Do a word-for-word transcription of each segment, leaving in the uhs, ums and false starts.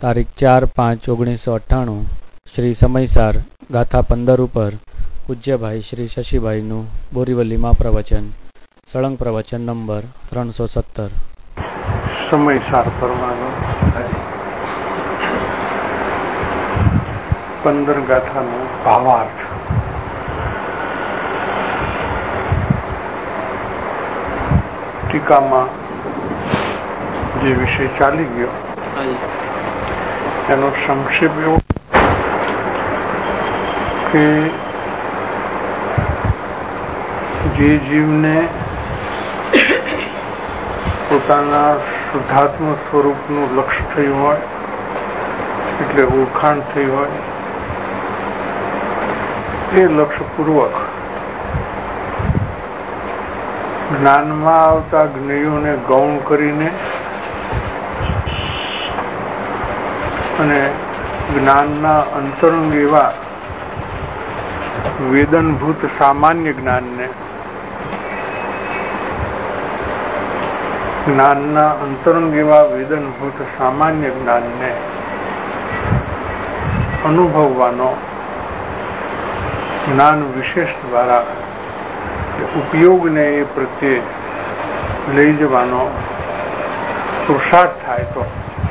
તારીખ ચાર પાંચ ઓગણીસો અઠ્ઠાણું શ્રી સમયસાર ગાથા પંદર ઉપર પૂજ્યભાઈ શ્રી શશીભાઈનું બોરીવલીમાં પ્રવચન, સળંગ પ્રવચન નંબર ત્રણસો સત્તર. સમયસાર પરમાનો પંદર ગાથાનો ભાવાર્થ. ટીકામાં જે વિષય ચાલી ગયો એનો સંક્ષેપ એવો કે જે જીવને પોતાના શુદ્ધાત્મ સ્વરૂપનું લક્ષ્ય થયું હોય, એટલે ઓળખાણ થઈ હોય, એ લક્ષ્યપૂર્વક જ્ઞાનમાં આવતા જ્ઞેયોને ગૌણ કરીને અને જ્ઞાનના અંતરંગ એવા વેદનભૂત સામાન્ય જ્ઞાનને જ્ઞાનના અંતરંગ એવા વેદનભૂત સામાન્ય જ્ઞાનને અનુભવવાનો, જ્ઞાન વિશેષ દ્વારા ઉપયોગને એ પ્રત્યે લઈ જવાનો પુરુષાર્થ થાય તો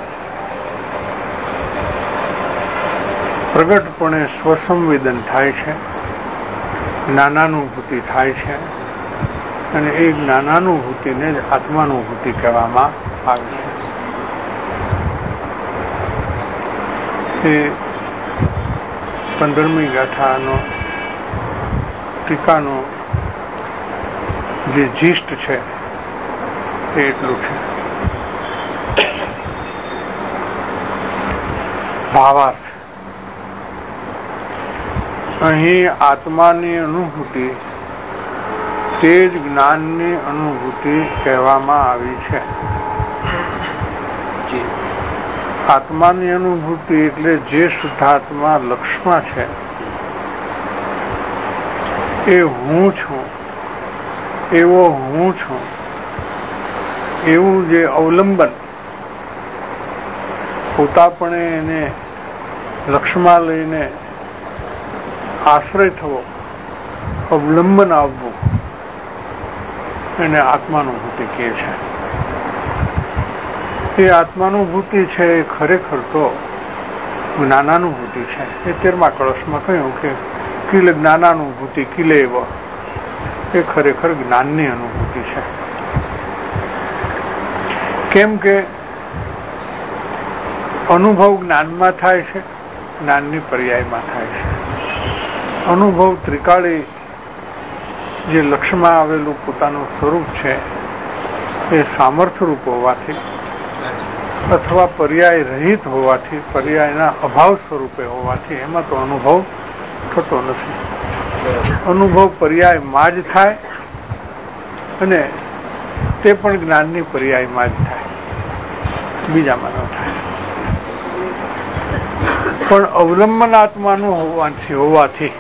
પ્રગટપણે સ્વસંવેદન થાય છે, જ્ઞાનાનુભૂતિ થાય છે, અને એ જ્ઞાનાનુભૂતિને જ આત્માનુભૂતિ કહેવામાં આવે છે. એ પંદરમી ગાથાનો ટીકાનો જે જીષ્ટ છે તે એટલું છે. ભાવાર્થ. અહીં આત્માની અનુભૂતિ તે જ જ્ઞાનની અનુભૂતિ કહેવામાં આવી છે. આત્માની અનુભૂતિ એટલે જે શુદ્ધાત્મા લક્ષ્યમાં છે એ હું છું, એવો હું છું એવું જે અવલંબન, પોતાપણે એને લક્ષ્યમાં લઈને આશ્રય થવો, અવલંબન આવવું, એને આત્માનુભૂતિ કહે છે. એ આત્માનુભૂતિ છે એ ખરેખર તો જ્ઞાનાનુભૂતિ છે. એ તેરમા કળશમાં કહ્યું કે કિલ જ્ઞાનાનુભૂતિ કિલેવ, એ ખરેખર જ્ઞાનની અનુભૂતિ છે. કેમ કે અનુભવ જ્ઞાનમાં થાય છે, જ્ઞાનની પર્યાયમાં થાય છે. અનુભવ ત્રિકાળી જે લક્ષ્યમાં આવેલું પોતાનું સ્વરૂપ છે એ સામર્થ્ય રૂપ હોવાથી અથવા પર્યાય રહિત હોવાથી, પર્યાયના અભાવ સ્વરૂપે હોવાથી એમાં તો અનુભવ થતો નથી. અનુભવ પર્યાયમાં જ થાય અને તે પણ જ્ઞાનની પર્યાયમાં જ થાય, બીજામાં ન થાય. પણ અવલંબનાત્માનું હોવાથી હોવાથી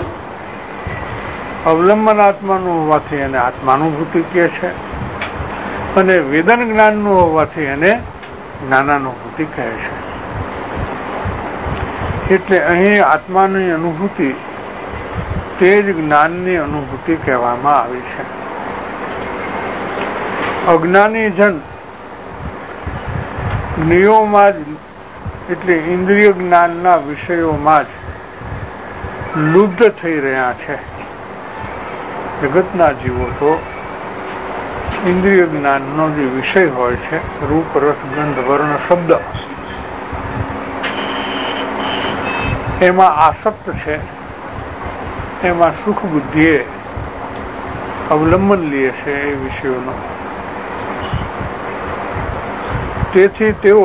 અવલંબનાત્માનું હોવાથી એને આત્માનુભૂતિ કહે છે, અને વેદન જ્ઞાનનું હોવાથી એને જ્ઞાનાનુભૂતિ કહે છે. એટલે અહીં આત્માની અનુભૂતિ તે જ જ્ઞાનની અનુભૂતિ કહેવામાં આવી છે. અજ્ઞાની જન જ્ઞેયોમાં જ એટલે ઇન્દ્રિય જ્ઞાનના વિષયોમાં જ લુપ્ત થઈ રહ્યા છે. જગતના જીવો તો ઇન્દ્રિય જ્ઞાનનો જે વિષય હોય છે, રૂપ રસ ગંધ વર્ણ શબ્દ, એમાં આસક્ત છે, એમાં સુખ બુદ્ધિએ અવલંબન લે છે એ વિષયોનો. તેથી તેઓ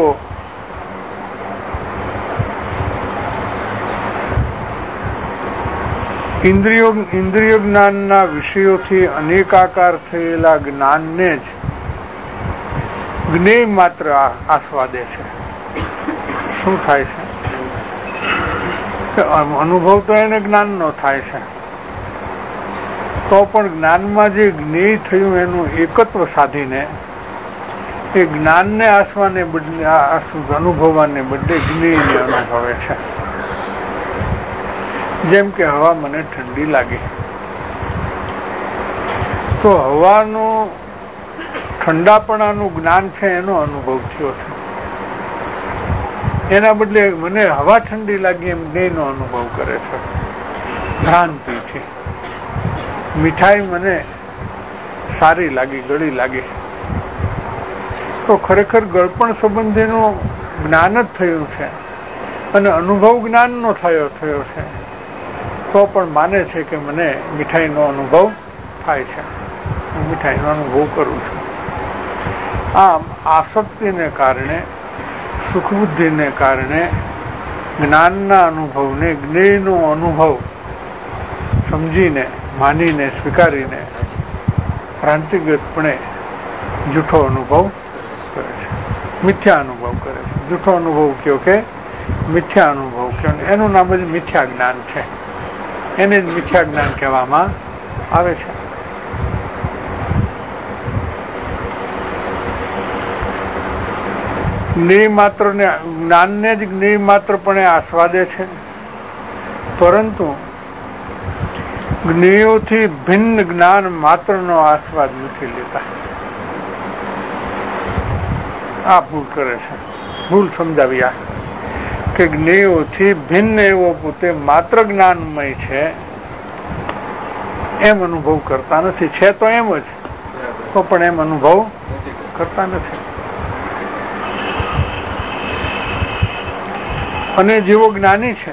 ઇન્દ્રિયો ઇન્દ્રિય જ્ઞાનના વિષયોથી અનેકાકાર થયેલા જ્ઞાનને જ જ્ઞેય માત્ર આસ્વાદે છે. શું થાય છે? અનુભવ તો એને જ્ઞાનનો થાય છે, તો પણ જ્ઞાનમાં જે જ્ઞેય થયું એનું એકત્વ સાધીને એ જ્ઞાનને આસવાને બદલે અનુભવવાને બદલે જ્ઞેયને અનુભવે છે. જેમ કે હવા મને ઠંડી લાગી તો હવાનું ઠંડાપણાનું જ્ઞાન છે એનો અનુભવ થયો છે. એના બદલે મને હવા ઠંડી લાગી એમ જ્ઞેયનો અનુભવ કરે છે ભ્રાંતિથી. મીઠાઈ મને સારી લાગી, ગળી લાગી તો ખરેખર ગળપણ સંબંધીનું જ્ઞાન જ થયું છે અને અનુભવ જ્ઞાનનો થયો થયો છે તો પણ માને છે કે મને મીઠાઈનો અનુભવ થાય છે, હું મીઠાઈનો અનુભવ કરું છું. આમ આસક્તિને કારણે, સુખબુદ્ધિને કારણે જ્ઞાનના અનુભવને જ્ઞેયનો અનુભવ સમજીને, માનીને, સ્વીકારીને ભ્રાંતિગતપણે જૂઠો અનુભવ કરે છે, મિથ્યા અનુભવ કરે છે. જૂઠો અનુભવ કયો કે મિથ્યા અનુભવ કયો, એનું નામ જ મિથ્યા જ્ઞાન છે. એને જ મિથ્યા જ્ઞાન કહેવામાં આવે છે. જ્ઞેય માત્ર ને જ્ઞાનને જ જ્ઞેય માત્રપણે આસ્વાદે છે, પરંતુ જ્ઞેયોથી ભિન્ન જ્ઞાન માત્રનો આસ્વાદ નથી લેતા. આ ભૂલ કરે છે, ભૂલ સમજાવ્યા કે જ્ઞેયોથી ભિન્ન એવો પોતે માત્ર જ્ઞાનમય છે એમ અનુભવ કરતા નથી. છે તો એમ જ, તો પણ એમ અનુભવ કરતા નથી. અને જેવો જ્ઞાની છે,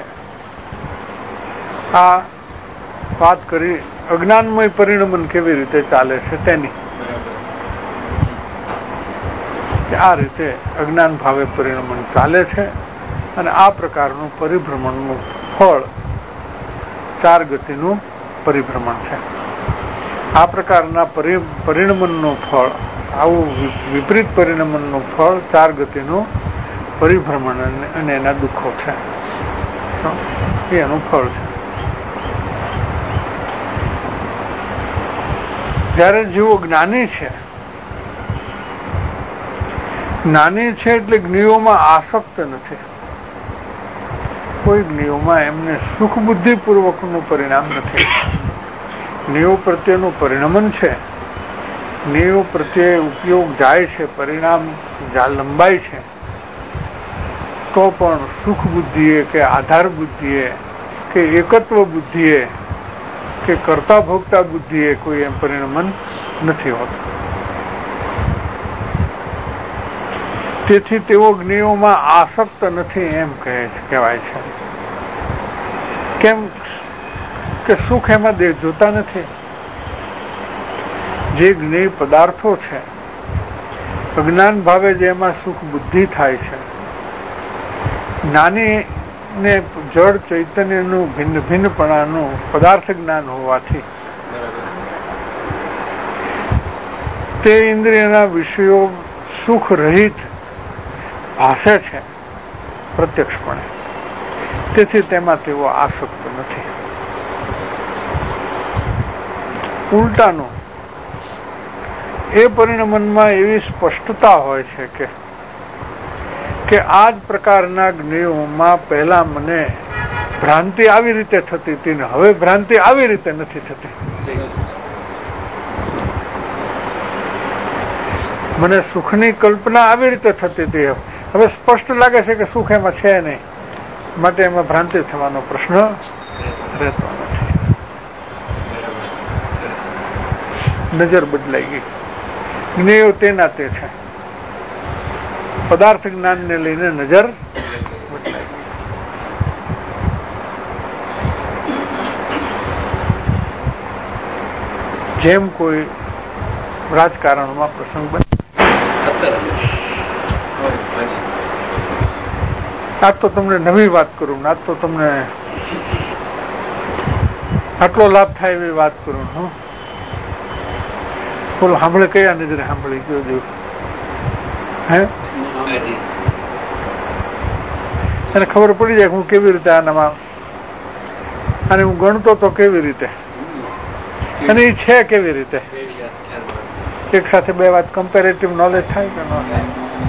આ વાત કરી અજ્ઞાનમય પરિણમન કેવી રીતે ચાલે છે તેની, કે આ રીતે અજ્ઞાન ભાવે પરિણમન ચાલે છે અને આ પ્રકારનું પરિભ્રમણનું ફળ ચાર ગતિનું પરિભ્રમણ છે. આ પ્રકારના પરિણમનનું ફળ, આવું વિપરીત પરિણમનનું ફળ ચાર ગતિનું પરિભ્રમણ અને એના દુઃખો છે, એ એનું ફળ છે. જયારે જેવો જ્ઞાની છે, જ્ઞાની છે એટલે જ્ઞેયોમાં આસક્ત નથી. કોઈ જ્ઞેયોમાં એમને સુખ બુદ્ધિ પૂર્વકનું પરિણામ નથી. જ્ઞેયો પ્રત્યેનું પરિણમન છે, જ્ઞેયો પ્રત્યે ઉપયોગ જાય છે, પરિણામ લંબાય છે, તો પણ સુખ બુદ્ધિએ કે આધાર બુદ્ધિએ કે એકત્વ બુદ્ધિએ કે કરતા ભોગતા બુદ્ધિએ કોઈ એમ પરિણમન નથી હોતું. તેથી તેઓ જ્ઞેયોમાં આસક્ત નથી એમ કહે છે, કહેવાય છે. કેમ કે સુખ એમાં દેહ જોતા નથી. જે જ્ઞેય પદાર્થો છે, અજ્ઞાન ભાવે જેમાં સુખ બુદ્ધિ થાય છે, જ્ઞાની ને જળ ચૈતન્યનું ભિન્ન ભિન્નપણાનું પદાર્થ જ્ઞાન હોવાથી તે ઇન્દ્રિયના વિષયો સુખ રહિત ભાસે છે પ્રત્યક્ષપણે. તેથી તેમાં તેઓ આસક્ત નથી. ઉલટાનું એ પરિણમનમાં એવી સ્પષ્ટતા હોય છે કે કે આ જ પ્રકારના જ્ઞેયોમાં પહેલા મને ભ્રાંતિ આવી રીતે થતી હતી ને હવે ભ્રાંતિ આવી રીતે નથી થતી. મને સુખની કલ્પના આવી રીતે થતી હતી, હવે સ્પષ્ટ લાગે છે કે સુખ એમાં છે નહીં, માટે એમાં ભ્રાંતિ થવાનો પ્રશ્ન રહેતો નથી. નજર બદલાઈ ગઈ. જ્ઞેયો તેના તે છે, પદાર્થ જ્ઞાન ને લઈને નજર બદલાઈ. જેમ કોઈ રાજકારણમાં પ્રસંગ બને, આજ તો તમને નવી વાત કરું, આજ તો તમને આટલો લાભ થાય એવી વાત કરું. હું બોલો, સાંભળે કયા નજરે સાંભળી ગયો જો હે એને ખબર પડી જાય હું કેવી રીતે આનામાં, અને હું ગણતો તો કેવી રીતે, અને એ છે કેવી રીતે, એક સાથે બે વાત કમ્પેરેટિવ નોલેજ થાય કે ન થાય?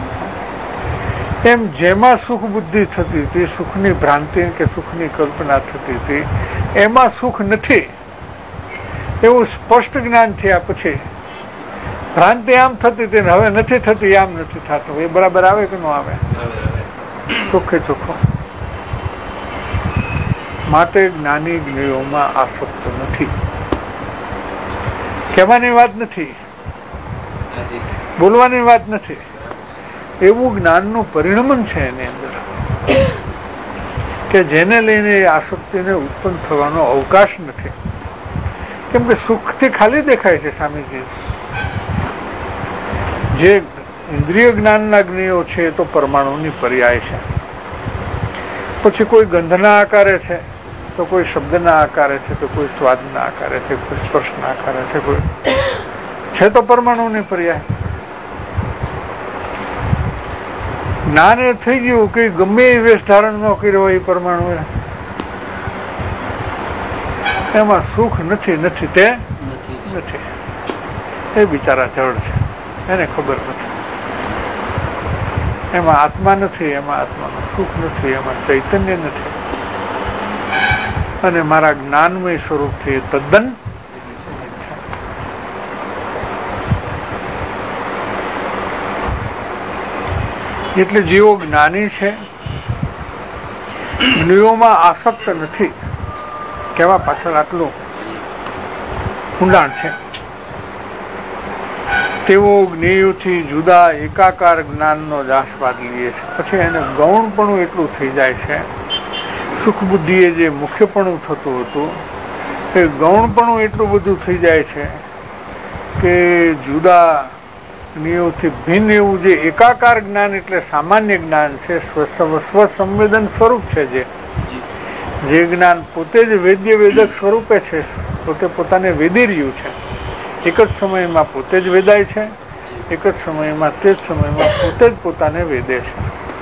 એમ જેમાં સુખ બુદ્ધિ થતી હતી, સુખની ભ્રાંતિ કે સુખની કલ્પના થતી હતી, એમાં સુખ નથી એવું સ્પષ્ટ જ્ઞાન થયા પછી ભ્રાંતિ આમ થતી હતી હવે નથી થતી, આમ નથી થતું, એ બરાબર આવે કે ન આવે? ચોખ્ખે ચોખ્ખો. માટે જ્ઞાની જ્ઞેયોમાં આસક્ત નથી. કહેવાની વાત નથી, બોલવાની વાત નથી, એવું જ્ઞાનનું પરિણમન છે એની અંદર કે જેને લઈને એ આસક્તિને ઉત્પન્ન થવાનો અવકાશ નથી. કેમ કે સુખથી ખાલી દેખાય છે સ્વામીજી. જે ઇન્દ્રિય જ્ઞાનના જ્ઞેયો છે એ તો પરમાણુની પર્યાય છે. પછી કોઈ ગંધના આકારે છે, તો કોઈ શબ્દના આકારે છે, તો કોઈ સ્વાદના આકારે છે, કોઈ સ્પર્શના આકારે છે, કોઈ છે તો પરમાણુની પર્યાય. જ્ઞાન એ થઈ ગયું કે ગમે એ વેશ ધારણ ન કર્યો હોય એ પરમાણુ એમાં સુખ નથી, નથી તે નથી. એ બિચારા જડ છે, એને ખબર નથી. એમાં આત્મા નથી, એમાં આત્માનું સુખ નથી, એમાં ચૈતન્ય નથી, અને મારા જ્ઞાનમય સ્વરૂપથી તદ્દન. એટલે જેઓ જ્ઞાની છે જ્ઞેયોમાં આસક્ત નથી, કેવા પાછળ આટલું ઊંડાણ છે. તેઓ જ્ઞેયોથી જુદા એકાકાર જ્ઞાનનો જ આસ્વાદ લે છે. પછી એને ગૌણપણું એટલું થઈ જાય છે, સુખ બુદ્ધિએ જે મુખ્યપણું થતું હતું એ ગૌણપણું એટલું બધું થઈ જાય છે કે જુદા જ્ઞેયોથી ભિન્ન એવું જે એકાકાર જ્ઞાન એટલે સામાન્ય જ્ઞાન છે, સ્વસંવેદન સ્વરૂપ છે, જે જે જ્ઞાન પોતે જ વેદ્ય વેદક સ્વરૂપે છે, પોતે પોતાને વેદી રહ્યું છે. એક જ સમયમાં પોતે જ વેદાય છે, એક જ સમયમાં તે જ સમયમાં પોતે જ પોતાને વેદે છે.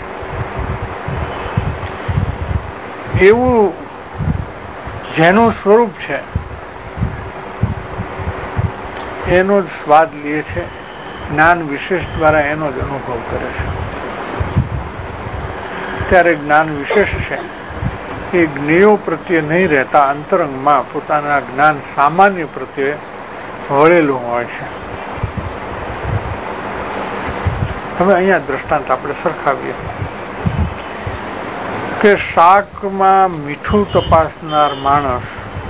એવું જેનું સ્વરૂપ છે એનો જ સ્વાદ લે છે, જ્ઞાન વિશેષ દ્વારા એનો જ અનુભવ કરે છે. ત્યારે જ્ઞાન વિશેષ છે એ જ્ઞેયો પ્રત્યે નહીં રહેતા અંતરંગમાં પોતાના જ્ઞાન સામાન્ય પ્રત્યે વળેલું હોય છે. હવે અહીંયા દ્રષ્ટાંત આપણે સરખાવીએ કે શાકમાં મીઠું તપાસનાર માણસ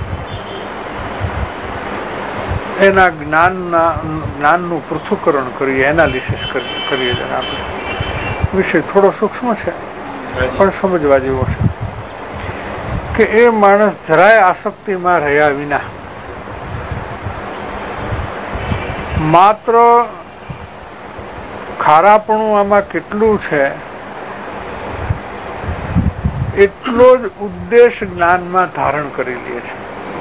એના જ્ઞાનના જ્ઞાનનું પૃથ્થકરણ કરીએ, એનાલિસિસ કરીએ. આપણે વિષય થોડો સૂક્ષ્મ છે પણ સમજવા જેવો છે કે એ માણસ જરાય આસક્તિમાં રહ્યા વિના માત્ર ખારાપણું આમાં કેટલું છે એટલો જ ઉદ્દેશ જ્ઞાનમાં ધારણ કરી લે છે.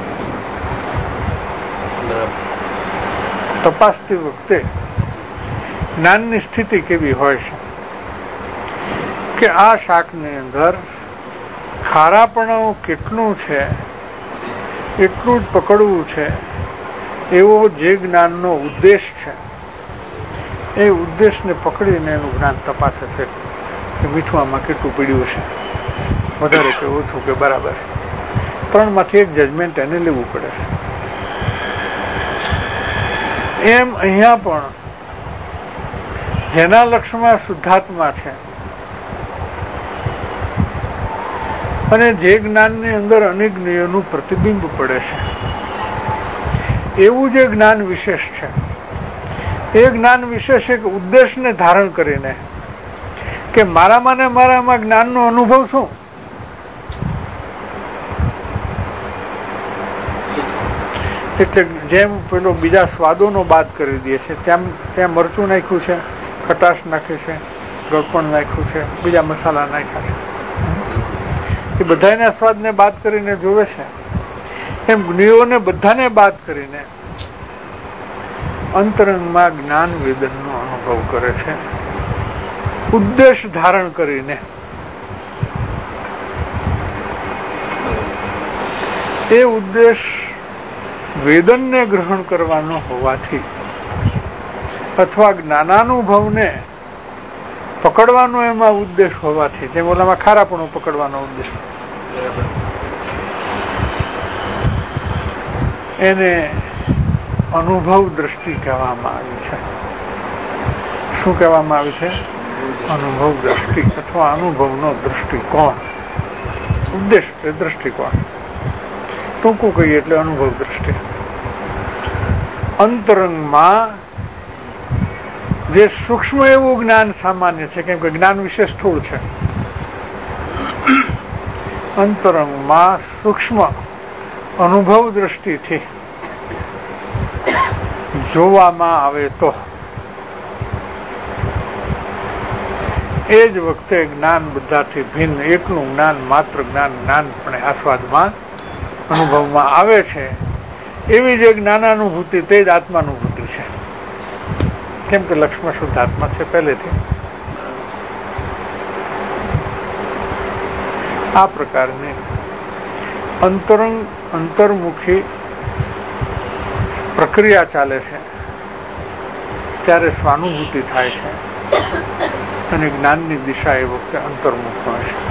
તપાસતી વખતે જ્ઞાનની સ્થિતિ કેવી હોય છે કે આ શાકની અંદર ખારાપણું કેટલું છે એટલું જ પકડવું છે એવો જે જ્ઞાનનો ઉદ્દેશ છે એ ઉદ્દેશને પકડીને એનું જ્ઞાન તપાસે છે કે મીઠું આમાં કેટલું પીડ્યું છે, વધારે કે ઓછું કે બરાબર. ત્રણમાંથી એક જજમેન્ટ એને લેવું પડે છે. એમ અહીંયા પણ જેના લક્ષમાં શુદ્ધાત્મા છે અને જે જ્ઞાનની અંદર અનેક જ્ઞેયોનું પ્રતિબિંબ પડે છે એવું જે જ્ઞાન વિશેષ છે એ જ્ઞાન વિશેષ એક ઉદ્દેશને ધારણ કરીને કે મારામાં ને મારામાં જ્ઞાનનો અનુભવ શું, એટલે જેમ પેલો બીજા સ્વાદોનો બાદ કરી દે છે તેમ ત્યાં મરચું નાખ્યું છે, ખટાશ નાખી છે, ગળપણ નાખ્યું છે, બીજા મસાલા નાખ્યા છે, એ બધાના સ્વાદને બાદ કરીને જોવે છે. એમ જ્ઞેયોને બધાને બાદ કરીને અંતરંગમાં જ્ઞાન વેદનનો અનુભવ કરે છે, ઉદ્દેશ ધારણ કરીને. એ ઉદ્દેશ વેદનને ગ્રહણ કરવાનો હોવાથી અથવા જ્ઞાનાનુભવને પકડવાનો એમાં ઉદ્દેશ હોવાથી, જેમ ઓલામાં ખારાપણું પકડવાનો ઉદ્દેશ, એને અનુભવ દ્રષ્ટિ કહેવામાં આવી છે. શું કહેવામાં આવી છે? અનુભવ દ્રષ્ટિ અથવા અનુભવનો દ્રષ્ટિકોણ. ઉદ્દેશ છે દ્રષ્ટિકોણ, ટૂંકું કહીએ એટલે અનુભવ દ્રષ્ટિ. અંતરંગમાં જે સૂક્ષ્મ એવું જ્ઞાન સામાન્ય છે, કેમ કે જ્ઞાન વિશે સ્થૂળ છે. અંતરંગમાં સૂક્ષ્મ અનુભવ દ્રષ્ટિથી જોવામાં આવે તો એ જ વખતે જ્ઞાન બધાથી ભિન્ન એકનું જ્ઞાન, માત્ર જ્ઞાન, જ્ઞાનપણે આસ્વાદમાં અનુભવમાં આવે છે. એવી જે જ્ઞાનાનુભૂતિ તે જ આત્માનુભૂતિ છે. કેમ કે લક્ષ્મણ શુદ્ધ આત્મા છે પહેલેથી. આ પ્રકારની અંતરંગ અંતર્મુખી પ્રક્રિયા ચાલે છે ત્યારે સ્વાનુભૂતિ થાય છે અને જ્ઞાનની દિશા એ વખતે અંતર્મુખ હોય છે.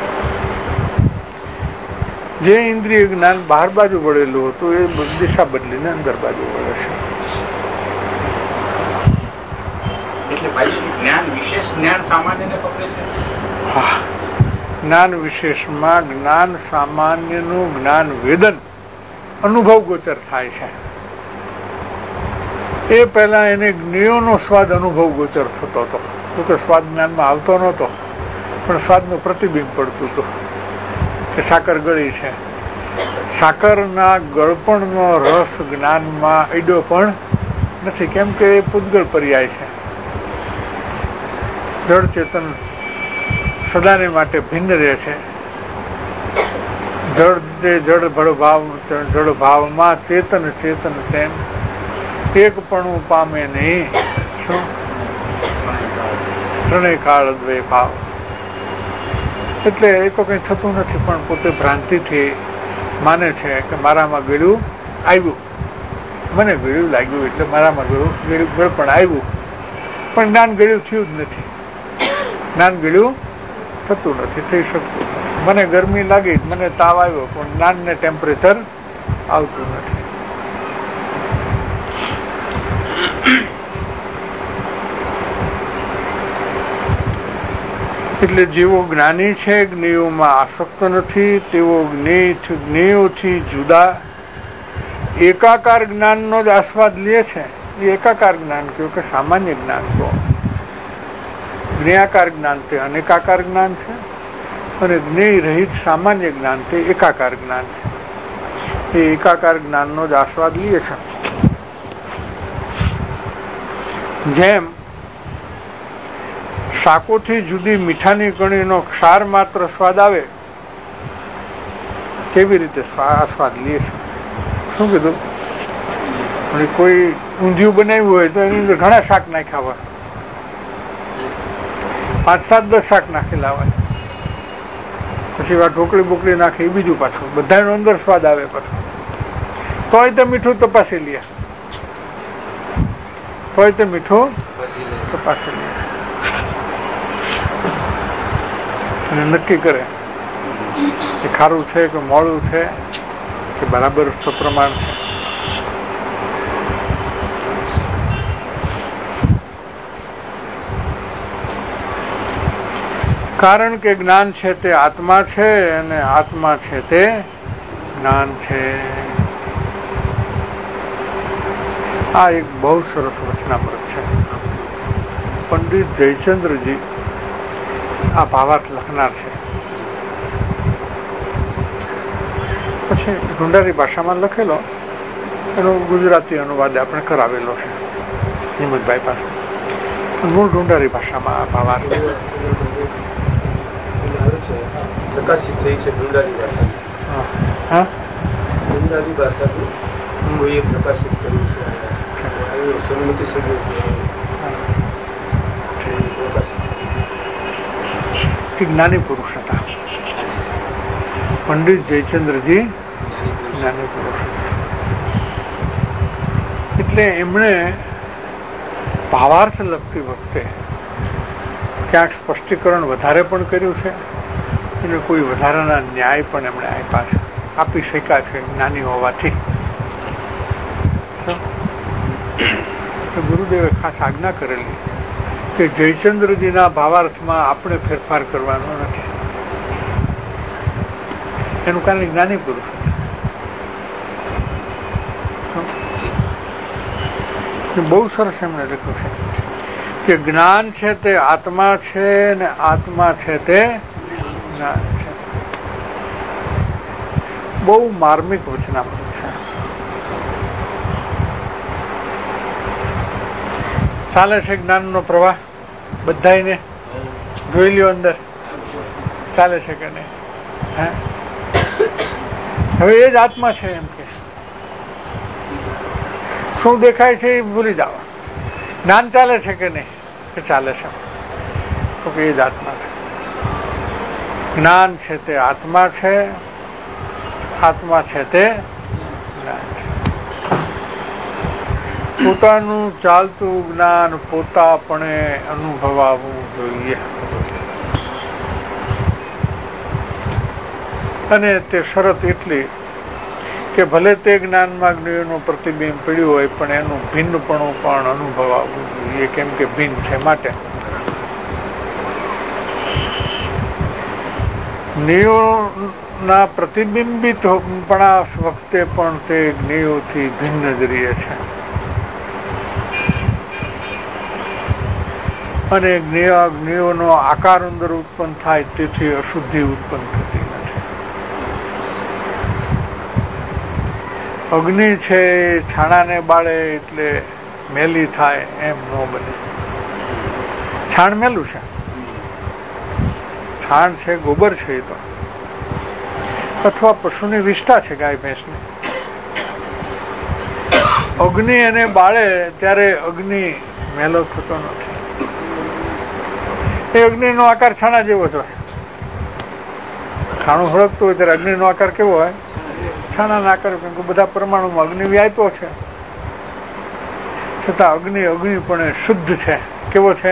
જે ઇન્દ્રિય જ્ઞાન બહાર બાજુ વળેલું હતું એ દિશા બદલીને અંદર બાજુ વળે છે. હા, જ્ઞાન વિશેષમાં જ્ઞાન સામાન્યનું જ્ઞાન વેદન અનુભવ ગોચર થાય છે. એ પહેલા એને જ્ઞેયોનો સ્વાદ અનુભવ ગોચર થતો હતો. તો સ્વાદ જ્ઞાનમાં આવતો નહોતો, પણ સ્વાદનું પ્રતિબિંબ પડતું હતું કે સાકર ગળી છે. સાકરના ગળપણનો રસ જ્ઞાનમાં અડ્યો પણ નથી, કેમ કે એ પૂતગળ પર્યાય છે. જળ ચેતન સદાને માટે ભિન્ન રહે છે. જળ જળ ભળભાવ જળ ભાવમાં ચેતન ચેતન તેમ એકપણું પામે નહીં. શું? ત્રણેય કાળ દ્વે ભાવ. એટલે એ તો કઈ થતું નથી, પણ પોતે ભ્રાંતિથી માને છે કે મારામાં ગળ્યું આવ્યું, મને ગળ્યું લાગ્યું એટલે મારામાં ગળ્યું ગળ્યું ગળ પણ આવ્યું, પણ જ્ઞાન ગળ્યું થયું જ નથી. જ્ઞાન ગળ્યું થતું નથી, થઈ શકતું. મને ગરમી લાગી, મને તાવ આવ્યો, પણ જ્ઞાનને ટેમ્પરેચર આવતું નથી. એટલે જેવો જ્ઞાની છે જ્ઞેયોમાં આસક્ત નથી, તેવો જ્ઞેયોથી જુદા એકાકાર જ્ઞાનનો જ આસ્વાદ લે છે. એ એકાકાર જ્ઞાન કહ્યું કે સામાન્ય જ્ઞાન કહો. જ્ઞેયાકાર જ્ઞાન તે અનેકાકાર જ્ઞાન છે અને જ્ઞેય રહિત સામાન્ય જ્ઞાન તે એકાકાર જ્ઞાન છે. એ એકાકાર જ્ઞાનનો જ આસ્વાદ લે છે. જેમ શાકોથી જુદી મીઠાની કણીનો ક્ષાર માત્ર સ્વાદ આવે કેવી રીતે આસ્વાદ લે છે. શું કીધું? કોઈ ઊંધિયું બનાવ્યું હોય તો એની અંદર ઘણા શાક નાખ્યા હોય, પાંચ સાત દસ શાક નાખેલા હોય, પછી આ ઢોકળી બોકળી નાખી બીજું પાછું, બધાનો અંદર સ્વાદ આવે પાછું. તોય તે મીઠું તપાસી લે, તોય તે મીઠું તપાસી લે અને નક્કી કરે કે ખારું છે કે મોડું છે કે બરાબર સપ્રમાણ છે. કારણ કે જ્ઞાન છે તે આત્મા છે અને આત્મા છે તે જ્ઞાન છે. આ એક બહુ સરસ વચનામૃત છે. પંડિત જયચંદ્રજી આ ભાવાર્થ લખનાર છે. પછી ઢુંઢારી ભાષામાં લખેલો, એનો ગુજરાતી અનુવાદ આપણે કરાવેલો છે હિંમતભાઈ પાસે. મૂળ ઢુંઢારી ભાષામાં આ ભાવાર્થ પ્રકાશિત થઈ છે. ઢુંઢારી ભાષા હા ઢુંઢારી ભાષાનું કોઈએ પ્રકાશિત કર્યું છે. સન્મતિ જ્ઞાની પુરુષ હતા પંડિત જયચંદ્રજી. જ્ઞાની પુરુષ એટલે એમણે ભાવાર્થ લખતી વખતે ક્યાંક સ્પષ્ટીકરણ વધારે પણ કર્યું છે અને કોઈ વધારાના ન્યાય પણ એમણે આપ્યા છે, આપી શક્યા છે જ્ઞાની હોવાથી. ગુરુદેવે ખાસ આજ્ઞા કરેલી કે જયચંદ્રજીના ભાવાર્થમાં આપણે ફેરફાર કરવાનો નથી. એનું કારણ જ્ઞાની પુરુષ બહુ સરસ એમણે લખ્યું છે કે જ્ઞાન છે તે આત્મા છે ને આત્મા છે તે જ્ઞાન છે. બહુ માર્મિક વચનામૃત છે. ચાલે છે જ્ઞાનનો પ્રવાહ બધાયને? જોઈ લ્યો અંદર ચાલે છે કે નહીં? હે હવે એ જ આત્મા છે એમ કે શું દેખાય છે એ ભૂલી જાઓ. જ્ઞાન ચાલે છે કે નહીં? કે ચાલે છે. તો એ જ આત્મા છે. જ્ઞાન છે તે આત્મા છે, આત્મા છે તે જ્ઞાન છે. પોતાનું ચાલતું જ્ઞાન પોતાપણે અનુભવાવું જોઈએ અને તે શરત એટલી કે ભલે તે જ્ઞાનમાં જ્ઞેયનું પ્રતિબિંબ પડ્યું હોય પણ એનું ભિન્નપણું પણ અનુભવાવું જોઈએ, કેમ કે ભિન્ન છે માટે. જ્ઞેયોના પ્રતિબિંબિત પણા વખતે પણ તે જ્ઞેયોથી ભિન્ન જ રહે છે અને જ્ઞેય જ્ઞેયોનો આકાર અંદર ઉત્પન્ન થાય તેથી અશુદ્ધિ ઉત્પન્ન થતી નથી. અગ્નિ છે છાણાને બાળે એટલે મેલી થાય એમ ન બને. છાણ મેલું છે, છાણ છે ગોબર છે એ તો, અથવા પશુની વિષ્ઠા છે ગાય ભેંસની. અગ્નિ એને બાળે ત્યારે અગ્નિ મેલો થતો નથી. એ અગ્નિનો આકાર છાણા જેવો જ હોય. છાણું હળગતું હોય ત્યારે અગ્નિનો આકાર કેવો હોય? છાણાના આકાર. કેમ કે બધા પરમાણુમાં અગ્નિ વ્યાપ્યો છે છતાં અગ્નિ અગ્નિપણે શુદ્ધ છે. કેવો છે?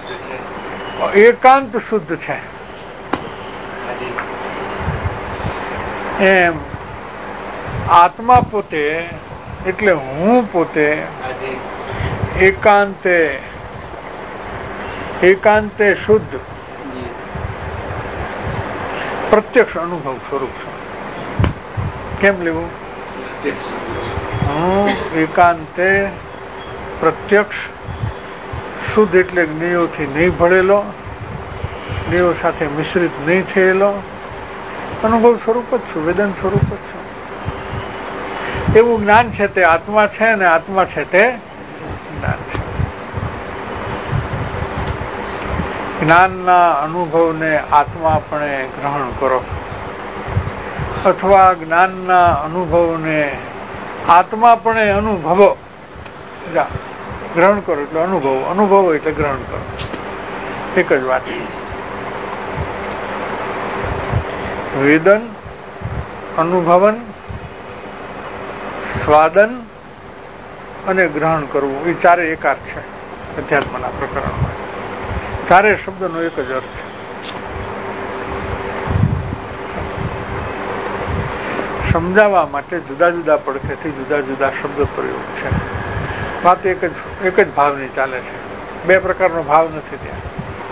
એકાંત શુદ્ધ છે. એમ આત્મા પોતે એટલે હું પોતે એકાંતે એકાંતે શુદ્ધ પ્રત્યક્ષ અનુભવ સ્વરૂપ છું. કેમ લેવું? હું એકાંતે પ્રત્યક્ષ શુદ્ધ એટલે જ્ઞેયોથી નહીં ભળેલો, જ્ઞેયો સાથે મિશ્રિત નહીં થયેલો અનુભવ સ્વરૂપ જ છું, વેદન સ્વરૂપ જ છું. એવું જ્ઞાન છે તે આત્મા છે અને આત્મા છે તે જ્ઞાન છે. જ્ઞાનના અનુભવને આત્માપણે ગ્રહણ કરો અથવા જ્ઞાનના અનુભવને આત્માપણે અનુભવો. ગ્રહણ કરો એટલે અનુભવ, અનુભવો એટલે ગ્રહણ કરો, એક જ વાત છે. વેદન, અનુભવન, સ્વાદન અને ગ્રહણ કરવું એ ચારે એકાર છે અધ્યાત્મના પ્રકરણમાં. ચારે શબ્દનો એક જ અર્થ છે. સમજાવવા માટે જુદા જુદા પડખેથી જુદા જુદા શબ્દ પ્રયોગ છે. વાત એક જ એક જ ભાવની ચાલે છે. બે પ્રકારનો ભાવ નથી ત્યાં.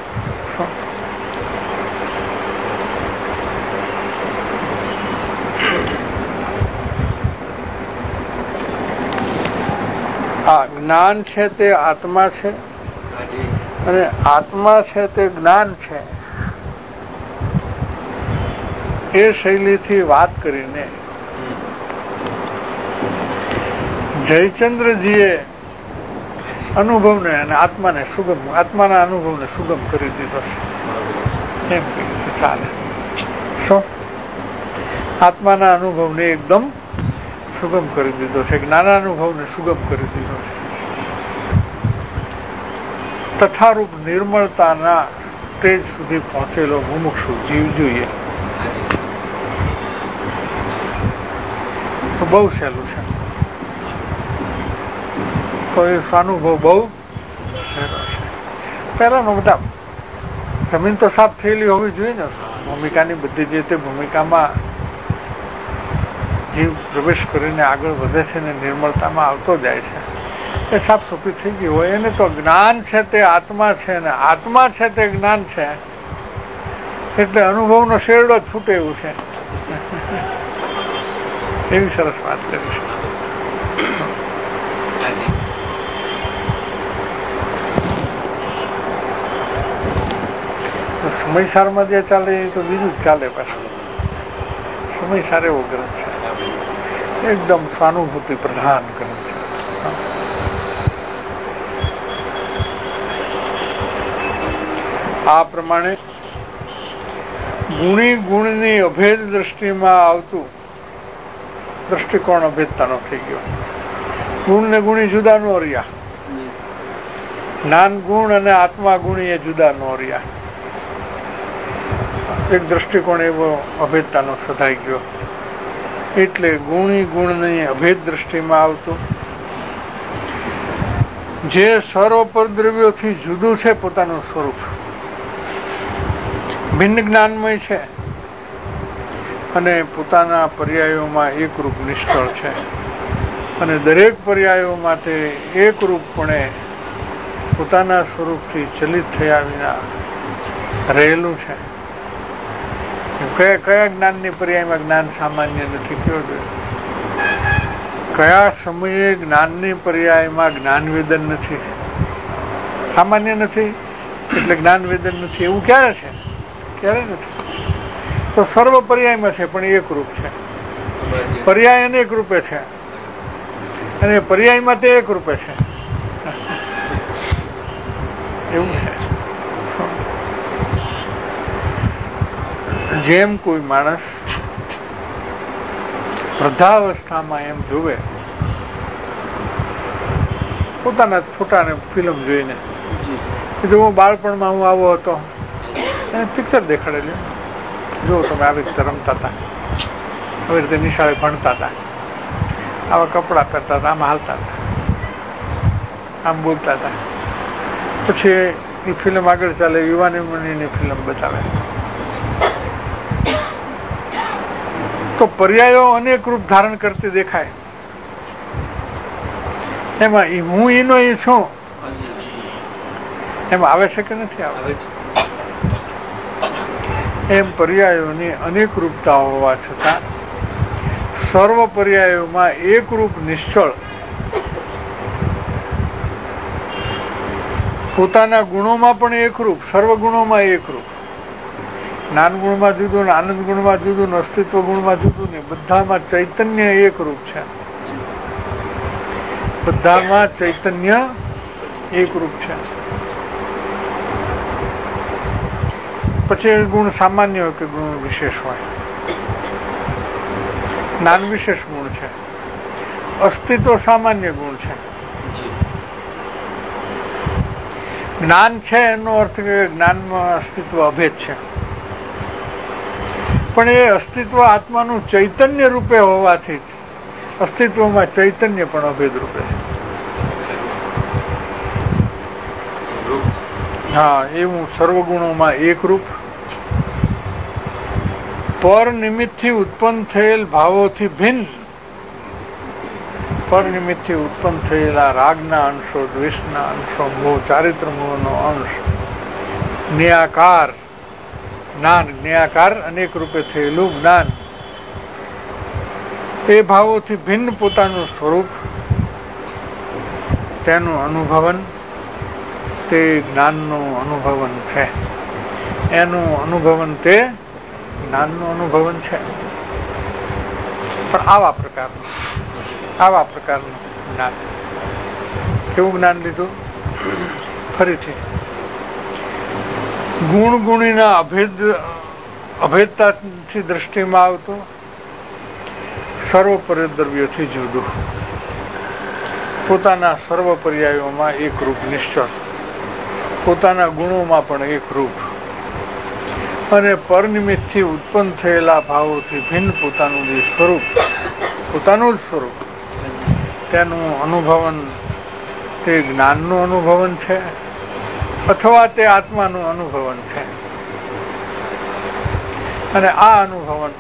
આ જ્ઞાન છે તે આત્મા છે અને આત્મા છે તે જ્ઞાન છે. એ શૈલીથી વાત કરીને જયચંદ્રજીએ અનુભવને અને આત્માને સુગમ આત્માના અનુભવને સુગમ કરી દીધો છે. એમ કે ચાલે. શું? આત્માના અનુભવને એકદમ સુગમ કરી દીધો છે, જ્ઞાનાનુભવને સુગમ કરી દીધો છે. તથારૂપ નિર્મળતાના સ્ટેજ સુધી પહોંચેલો મુમુક્ષુ જીવ જોઈએ તો બહુ સહેલું છે. તો એ સ્વાનુભવ બહુ શહેરો છે. પહેલાનો બધા જમીન તો સાફ થયેલી હોવી જોઈએ ને, ભૂમિકાની બધી જે તે ભૂમિકામાં જીવ પ્રવેશ કરીને આગળ વધે છે ને નિર્મળતામાં આવતો જાય છે. એ સાફ સફાઈ થઈ ગઈ હોય એને તો જ્ઞાન છે તે આત્મા છે ને આત્મા છે તે જ્ઞાન છે, એટલે અનુભવનો શેરડો જ ફૂટે એવું છે. એવી સરસ વાત કરી છે. સમયસારમાં જે ચાલે એ તો બીજું જ ચાલે. પાછું સમયસાર એવો ગ્રંથ છે, એકદમ સ્વાનુભૂતિ પ્રધાન ગ્રંથ છે. આ પ્રમાણે ગુણી ગુણની અભેદ દ્રષ્ટિમાં આવતું દ્રષ્ટિકોણ અભેદતાનો થઈ ગયો. ગુણ ને ગુણી જુદા નો રહ્યા, જ્ઞાન ગુણ અને આત્મા ગુણી એ જુદા નો રહ્યા. એક દ્રષ્ટિકોણ એવો અભેદતાનો સધાઈ ગયો. એટલે ગુણી ગુણની અભેદ દ્રષ્ટિમાં આવતું જે સર્વપરદ્રવ્યોથી જુદું છે પોતાનું સ્વરૂપ, ભિન્ન જ્ઞાનમય છે અને પોતાના પર્યાયોમાં એકરૂપ નિષ્ઠળ છે અને દરેક પર્યાયો માટે એકરૂપપણે પોતાના સ્વરૂપથી ચલિત થયા વિના રહેલું છે. કયા કયા જ્ઞાનની પર્યાયમાં જ્ઞાન સામાન્ય નથી? કયો જોઈએ? કયા સમયે જ્ઞાનની પર્યાયમાં જ્ઞાન વેદન નથી? સામાન્ય નથી એટલે જ્ઞાન વેદન નથી એવું ક્યારે છે? ક્યારે નથી. તો સર્વ પર્યાયમાં છે પણ એક રૂપ છે. પર્યાય અનેક રૂપે છે અને પર્યાયમાં તે એક રૂપે છે. એવું છે. જેમ કોઈ માણસ વૃદ્ધાવસ્થામાં એમ જોવે પોતાના ફોટાને ફિલ્મ જોઈને, જો હું બાળપણમાં હું આવો હતો, પિક્ચર દેખાડેલું, જો તમે આવી રીતે રમતા હતા, આવી રીતે નિશાળે ભણતા હતા, આવા કપડાં પહેરતા હતા, આમ હાલતા હતા, આમ બોલતા હતા. પછી એ ફિલ્મ આગળ ચાલે, યુવાનીની ફિલ્મ બતાવે. તો પર્યાયો અનેક રૂપ ધારણ કરતી દેખાય. એમાં હું ઈનો ઈ છું એમાં આવે છે કે નથી આવે? એમ પર્યાયોની અનેક રૂપતા હોવા છતાં સર્વ પર્યાયોમાં એક રૂપ નિશ્ચળ પોતાના ગુણોમાં પણ એકરૂપ, સર્વ ગુણોમાં એકરૂપ, જ્ઞાન ગુણમાં જુદું ને આનંદ ગુણમાં જુદું ને અસ્તિત્વ ગુણમાં જુદું ને બધામાં ચૈતન્ય એકરૂપ છે. બધામાં ચૈતન્ય એકરૂપ છે. પછી ગુણ સામાન્ય હોય કે ગુણ વિશેષ હોય. જ્ઞાન વિશેષ ગુણ છે, અસ્તિત્વ સામાન્ય ગુણ છે. જ્ઞાન છે એનો અર્થ કે જ્ઞાનમાં અસ્તિત્વ અભેદ છે, પણ એ અસ્તિત્વ આત્માનું ચૈતન્ય રૂપે હોવાથી જ અસ્તિત્વમાં ચૈતન્ય પણ અભેદ રૂપે છે. હા, એવું સર્વગુણોમાં એક રૂપ, પર નિમિત્તથી ઉત્પન્ન થયેલ ભાવોથી ભિન્ન, પર નિમિત્તથી ઉત્પન્ન થયેલા રાગના અંશો, દ્વેષના અંશો, મોહ, ચારિત્ર મોહનો અંશ, જ્ઞેયાકાર જ્ઞાન, જ્ઞેયાકાર અનેક રૂપે થયેલું જ્ઞાન, એ ભાવોથી ભિન્ન પોતાનું સ્વરૂપ, તેનું અનુભવન તે જ્ઞાનનું અનુભવન છે. એનું અનુભવન તે જ્ઞાનનું અનુભવન છે. પણ આવા પ્રકારનું આવા પ્રકારનું જ્ઞાન. કેવું જ્ઞાન લીધું? ફરીથી ગુણ ગુણીના અભેદ અભેદતાથી દ્રષ્ટિમાં આવતું, સર્વ પરદ્રવ્યોથી જુદું, પોતાના સર્વ પર્યાયોમાં એક રૂપ નિશ્ચળ, પોતાના ગુણોમાં પણ એક રૂપ અને પરનિમિત્તથી ઉત્પન્ન થયેલા ભાવોથી ભિન્ન પોતાનું જે સ્વરૂપ, પોતાનું જ સ્વરૂપ, તેનું અનુભવન તે જ્ઞાનનું અનુભવન છે અથવા તે આત્માનું અનુભવન છે. અને આ અનુભવન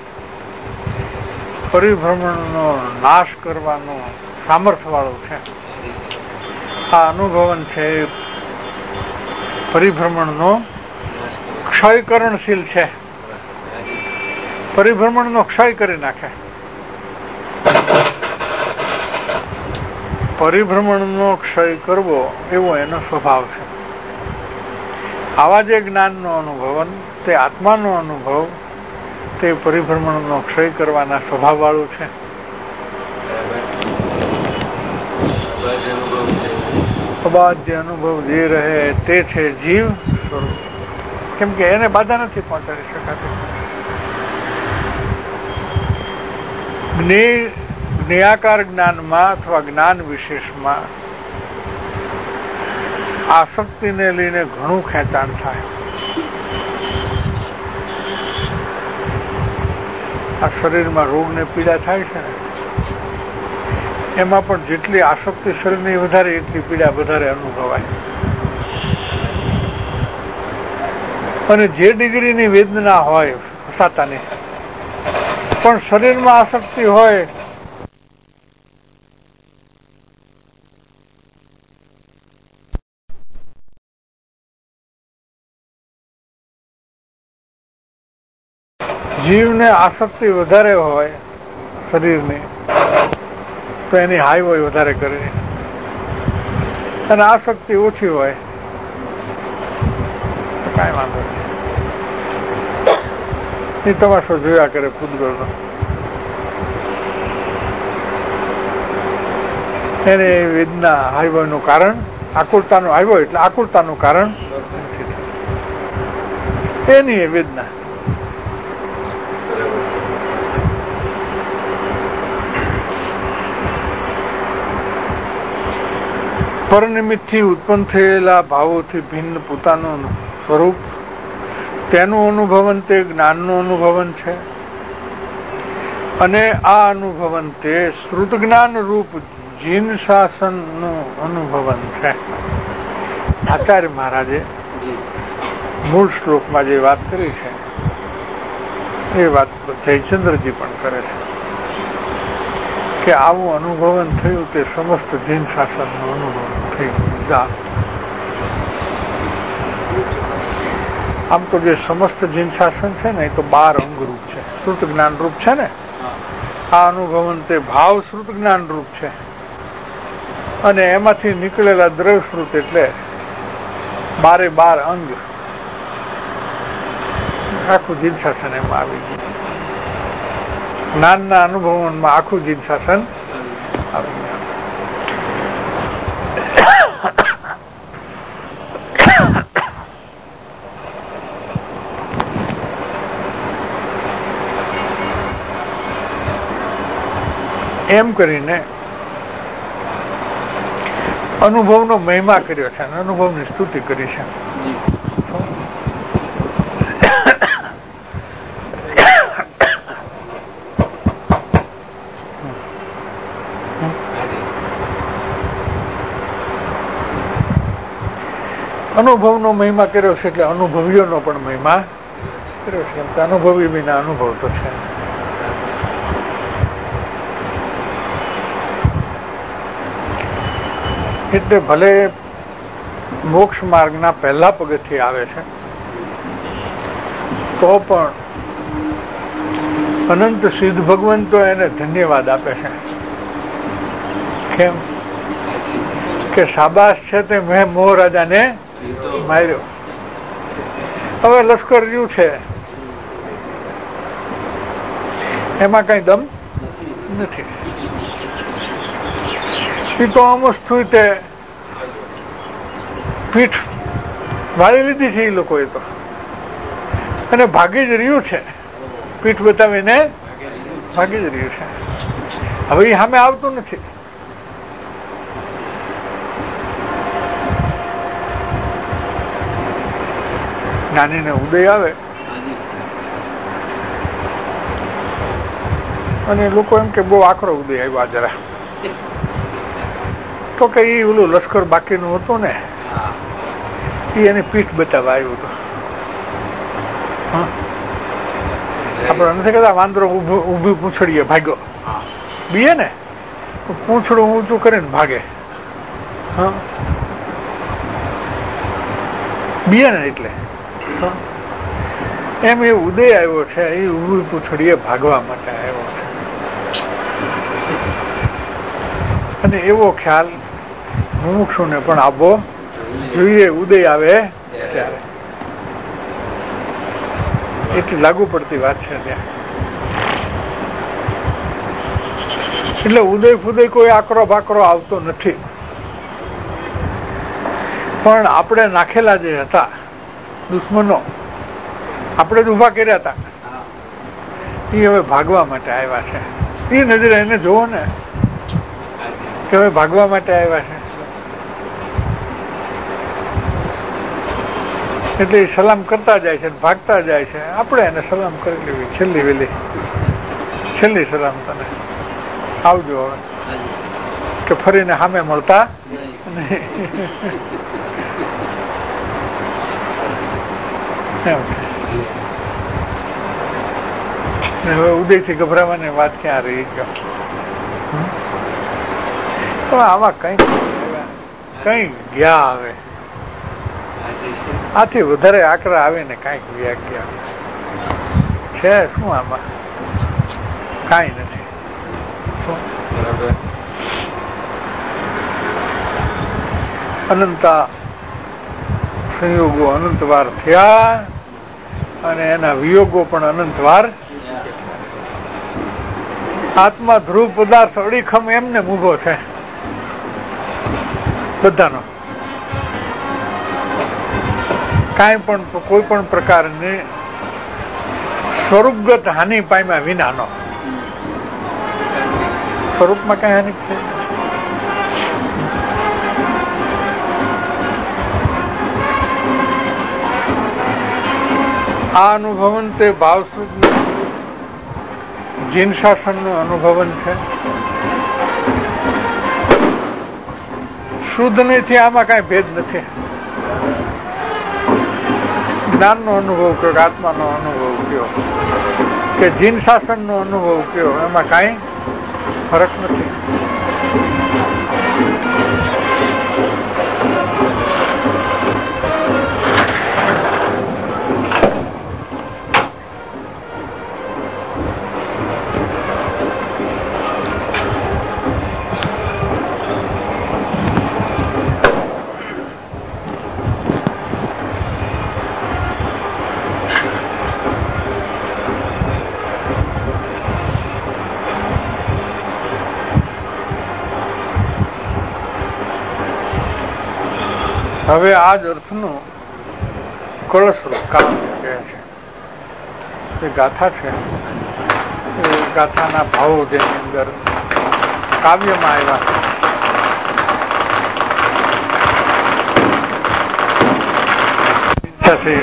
પરિભ્રમણનો નાશ કરવાનું સામર્થ્ય વાળું છે. આ અનુભવન છે પરિભ્રમણનો ક્ષયકરણશીલ છે. પરિભ્રમણનો ક્ષય કરી નાખે. પરિભ્રમણનો ક્ષય કરવો એવો એનો સ્વભાવ છે. આવા જે જ્ઞાનનો અનુભવન તે આત્માનો અનુભવ તે પરિભ્રમણનો ક્ષય કરવાના સ્વભાવ વાળું છે. અબાધ્ય અનુભવ જે રહે તે છે જીવ સ્વરૂપ. કેમ કે એને બાધા નથી પહોંચાડી શકાતી. જ્ઞેયાકાર જ્ઞાનમાં અથવા જ્ઞાન વિશેષમાં આસક્તિને લઈને ઘણું ખેંચાણ થાય. આ શરીરમાં રોગ ને પીડા થાય છે ને એમાં પણ જેટલી આસક્તિ શરીરની વધારે એટલી પીડા વધારે અનુભવાય. અને જે ડિગ્રીની વેદના હોય ફસાતાની પણ શરીરમાં આસક્તિ હોય જીવને આસક્તિ વધારે હોય શરીરની તો એની હાઈ હોય વધારે કરે અને આસક્તિ ઓછી હોય તો કાંઈ વાંધો નહીં. એ તમાશો જોયા કરે પૂતગલનો. એને વેદના હાઈ હોય નું કારણ આકુળતાનું આવ્યો એટલે આકુળતાનું કારણ એની એ વેદના. પરનિમિત્તથી ઉત્પન્ન થયેલા ભાવોથી ભિન્ન પોતાનું સ્વરૂપ તેનું અનુભવન તે જ્ઞાનનું અનુભવન છે. અને આ અનુભવન તે શ્રુત જ્ઞાન રૂપ જીન શાસનનું અનુભવન છે. આચાર્ય મહારાજે મૂળ શ્લોકમાં જે વાત કરી છે એ વાત જયચંદ્રજી પણ કરે છે કે આવું અનુભવન થયું તે સમસ્ત જીન શાસનનું અનુભવન થયું. આમ તો જે સમસ્ત જીન શાસન છે ને એ તો બાર અંગ રૂપ છે, શ્રુત જ્ઞાન રૂપ છે ને. આ અનુભવન તે ભાવ શ્રુત જ્ઞાન રૂપ છે અને એમાંથી નીકળેલા દ્રવ્ય શ્રુત એટલે બારે બાર અંગ આખું જીન શાસન એમાં આવી ગયું. જ્ઞાનના અનુભવનમાં આખું જીન શાસન આવી ગયું. એમ કરીને અનુભવનો મહિમા કર્યો છે અને અનુભવની સ્તુતિ કરી છે. અનુભવનો મહિમા કર્યો છે એટલે અનુભવીઓનો પણ મહિમા કર્યો છે. કેમ કે અનુભવી વિના અનુભવ તો છે. એટલે ભલે મોક્ષ માર્ગના પહેલા પગથિયે આવે છે તો પણ અનંત સિદ્ધ ભગવાન તો એને ધન્યવાદ આપે છે. કેમ કે શાબાશ છે તે મેં મોહ રાજાને માર્યો. હવે લશ્કર રહ્યું છે એમાં કઈ દમ નથી. એ તો અમુક થયું તે પીઠ વાળી લીધી છે એ લોકોએ તો અને ભાગી જ રહ્યું છે. પીઠ બતાવીને ભાગી જ રહ્યું છે. હવે એ સામે આવતું નથી. જ્ઞાનીને ઉદય આવે અને લોકો એમ કે બહુ આકરો ઉદય આવ્યો જરા તો કે એ ઓલું લશ્કર બાકીનું હતું ને એ એની પીઠ બતાવવા આવ્યું હતું. આપણે નથી કહેતા વાંદરો ઊભી પૂંછડીએ ભાગ્યો, બીએ ને પૂંછડું ઊંચું કરીને ભાગે, હા બીએ ને એટલે એમ એ ઉદય આવ્યો છે, એ ઊભી પૂંછડીએ ભાગવા માટે આવ્યો છે. અને એવો ખ્યાલ મુમુક્ષુને પણ આપવો જોઈએ ઉદય આવે ત્યારે. એટલી લાગુ પડતી વાત છે ત્યાં. એટલે ઉદય ફુદય કોઈ આકરો બાકરો આવતો નથી, પણ આપણે નાખેલા જે હતા દુશ્મનો, આપણે જ ઉભા કર્યા હતા, એ હવે ભાગવા માટે આવ્યા છે. એ નજરે એને જોવો ને કે હવે ભાગવા માટે આવ્યા છે. એટલે એ સલામ કરતા જાય છે, ભાગતા જાય છે. આપણે એને સલામ કરી લેવી, છેલ્લી વેલી છેલ્લી સલામ તને, આવજો હવે, કે ફરીને સામે મળતા નહીં. હવે ઉદયથી ગભરાવાની વાત ક્યાં રહી ગયો? આમાં કઈ કઈ ગયા હવે, આથી વધારે આકરા આવે ને કઈક વ્યાખ્યા છે શું? આમાં કઈ નથી. અનંતા સંયોગો અનંતવાર થયા અને એના વિયોગો પણ અનંતવાર. આત્મા ધ્રુવ પદાર્થ અડીખમ એમને ઉભો છે બધાનો. કાંઈ પણ કોઈ પણ પ્રકારની સ્વરૂપગત હાનિ પામ્યા વિનાનો. સ્વરૂપમાં કઈ હાનિ છે? આ અનુભવન તે ભાવસુખ જીન શાસન નું અનુભવન છે. શુદ્ધ નથી, આમાં કઈ ભેદ નથી. જ્ઞાન નો અનુભવ કયો, આત્માનો અનુભવ કયો, કે જીન શાસન નો અનુભવ કયો, એમાં કઈ ફરક નથી. હવે આ જ અર્થનું કળશરૂપ કામ કહે છે. એ ગાથા છે, એ ગાથાના ભાવો જેની અંદર કાવ્યમાં આવ્યા છે.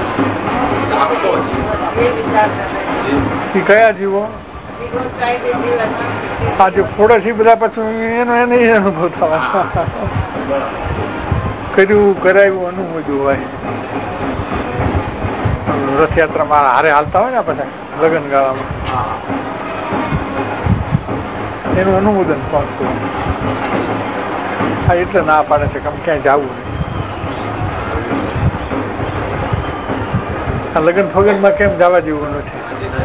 એ કયા જીવો આજે ફોડે છે બધા, પછી એનો એને અનુભવ થવા કર્યું કરાયું અનુભવ્યું હોય. રથયાત્રામાં હારે હાલતા હોય ને બધા લગ્ન ગાળામાં, એનું અનુમોદન પહોંચતું હોય. હા, એટલે ના પાડે છે કે ક્યાંય જવું નહીં. આ લગ્ન ફગનમાં કેમ જવા જેવું નથી?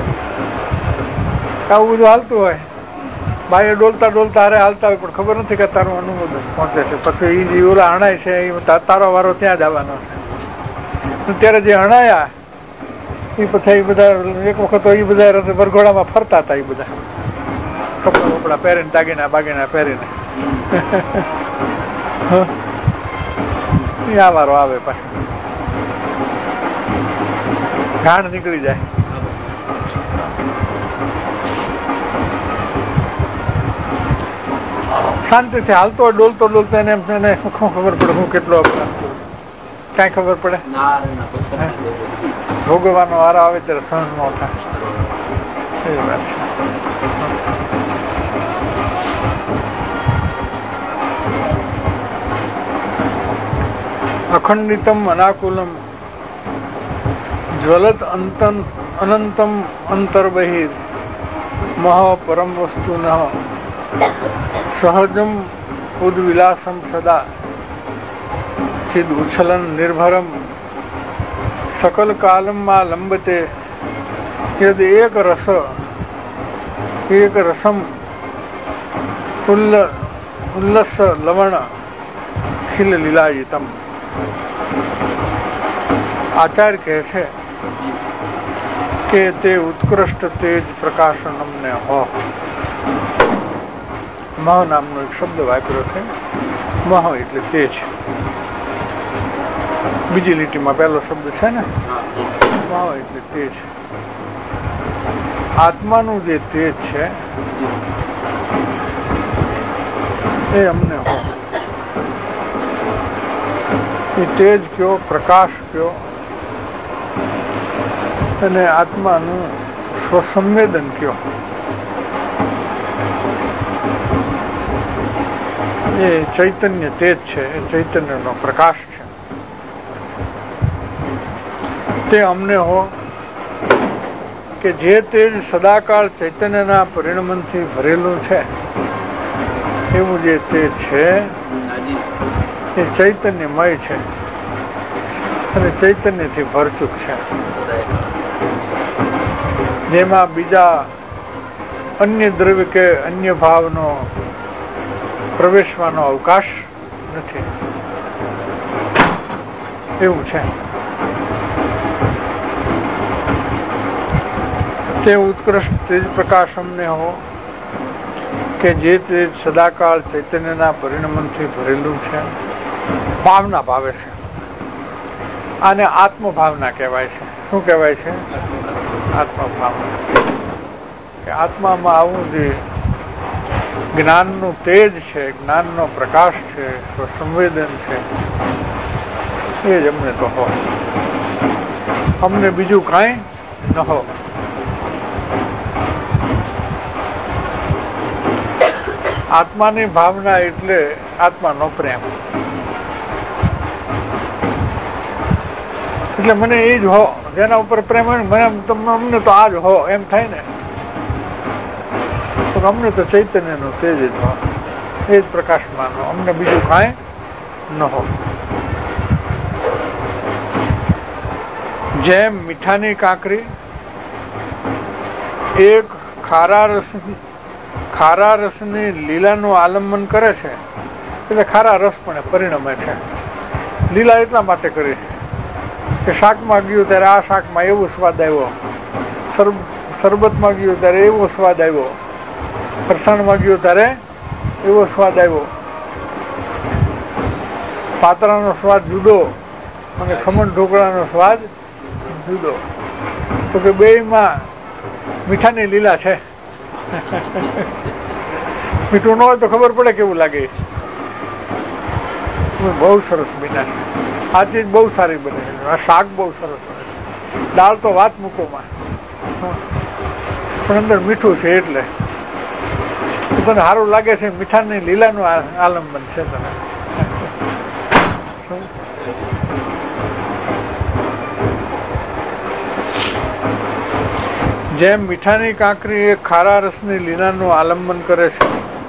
આવું બધું હાલતું હોય, બાએ ડોલતા ડોલતા હારે હાલતા હોય, પણ ખબર નથી કે તારું અનુમોદન પહોંચે છે. પછી એ જે ઓલા અણાય છે એ તારો વારો ત્યાં જવાનો છે. ત્યારે જે અણાયા એ પછી એ બધા એક વખત એ બધા વરઘોડામાં ફરતા હતા. એ બધા કપડા બપડા પહેરીને, દાગીના બાગીના પહેરીને આ વારો આવે, પાછું ઘાણ નીકળી જાય. શાંતિથી હાલતો હોય, ડોલતો ડોલતો એને એને શું ખબર પડે હું કેટલો કઈ ખબર પડે? ભોગવવાનો વારો આવે ત્યારે સહન ન થાય. એવી વાત છે. અખંડિતમ અનાકુલમ જ્વલત અંતન અનંતમ અંતર્બહિર મહ પરમ વસ્તુ ન સહજમ ઉદ્વિલાસમ સદા ચિદ ઉચ્છલન નિર્ભરમ સકલ કાલમાં લંબતે યદ એક રસ એક રસમ ઉલ્લ ઉલ્લસ લવણ ખિલ લીલાયિતમ. આચાર્ય કહે છે કે તે ઉત્કૃષ્ટ તેજ પ્રકાશન અમને હો. મહ નામનો એક શબ્દ વાપર્યો છે. મહ એટલે તેજ. બીજી લીટીમાં પહેલો શબ્દ છે ને, મહ એટલે તેજ. આત્માનું જે તેજ છે એ અમને હો. એ તેજ કયો, પ્રકાશ કયો, અને આત્માનું સ્વસંવેદન કયો, એ ચૈતન્ય તેજ છે, એ ચૈતન્યનો પ્રકાશ છે. તે અમને હો કે જે તેજ સદાકાળ ચૈતન્યના પરિણમનથી ભરેલું છે, એવું જે તેજ છે એ ચૈતન્યમય છે અને ચૈતન્યથી ભરચૂક છે. જેમાં બીજા અન્ય દ્રવ્ય કે અન્ય ભાવનો પ્રવેશવાનો અવકાશ નથી, એવું છે. તે ઉત્કૃષ્ટ તેજ પ્રકાશ અમને હો કે જે તેજ સદાકાળ ચૈતન્યના પરિણમનથી ભરેલું છે. ભાવના ભાવે છે. આને આત્મભાવના કહેવાય છે. શું કહેવાય છે? આત્મભાવના. કે આત્મામાં આવું જે જ્ઞાનનું તેજ છે, જ્ઞાનનો પ્રકાશ છે, સંવેદન છે, એ જ અમને તો હો. અમને બીજું કાંઈ ન હો. આત્માની ભાવના એટલે આત્માનો પ્રેમ. એટલે મને એ જ હો, જેના ઉપર પ્રેમ હોય ને, મને અમને તો આ જ હો એમ થાય ને, તો અમને તો ચૈતન્યનો તેજ જ હો, એ જ પ્રકાશમાન હો, અમને બીજું કાંઈ ન હો. જેમ મીઠાની કાંકરી એક ખારા રસ ખારા રસની લીલાનું આલંબન કરે છે, એટલે ખારા રસ પણ પરિણમે છે. લીલા એટલા માટે કરી કે શાકમાં ગયું ત્યારે આ શાકમાં એવો સ્વાદ આવ્યો, શરબતમાં ગયું ત્યારે એવો સ્વાદ આવ્યો, ફરસાણમાં ગયું ત્યારે એવો સ્વાદ આવ્યો. પાતળાનો સ્વાદ જુદો અને ખમણ ઢોકળાનો સ્વાદ જુદો. તો કે બેયમાં મીઠાની લીલા છે. મીઠું ન હોય તો ખબર પડે કેવું લાગે. બહુ સરસ બન્યા છે. આ ચીજ બહુ સારી બને છે. આ શાક બહુ સરસ બને છે. દાળ તો વાત મૂકોમાં, પણ અંદર મીઠું છે એટલે તને સારું લાગે છે. મીઠાની લીલાનું આલંબન છે તને. જેમ મીઠાની કાંકરી એ ખારા રસની લીલાનું આલંબન કરે છે,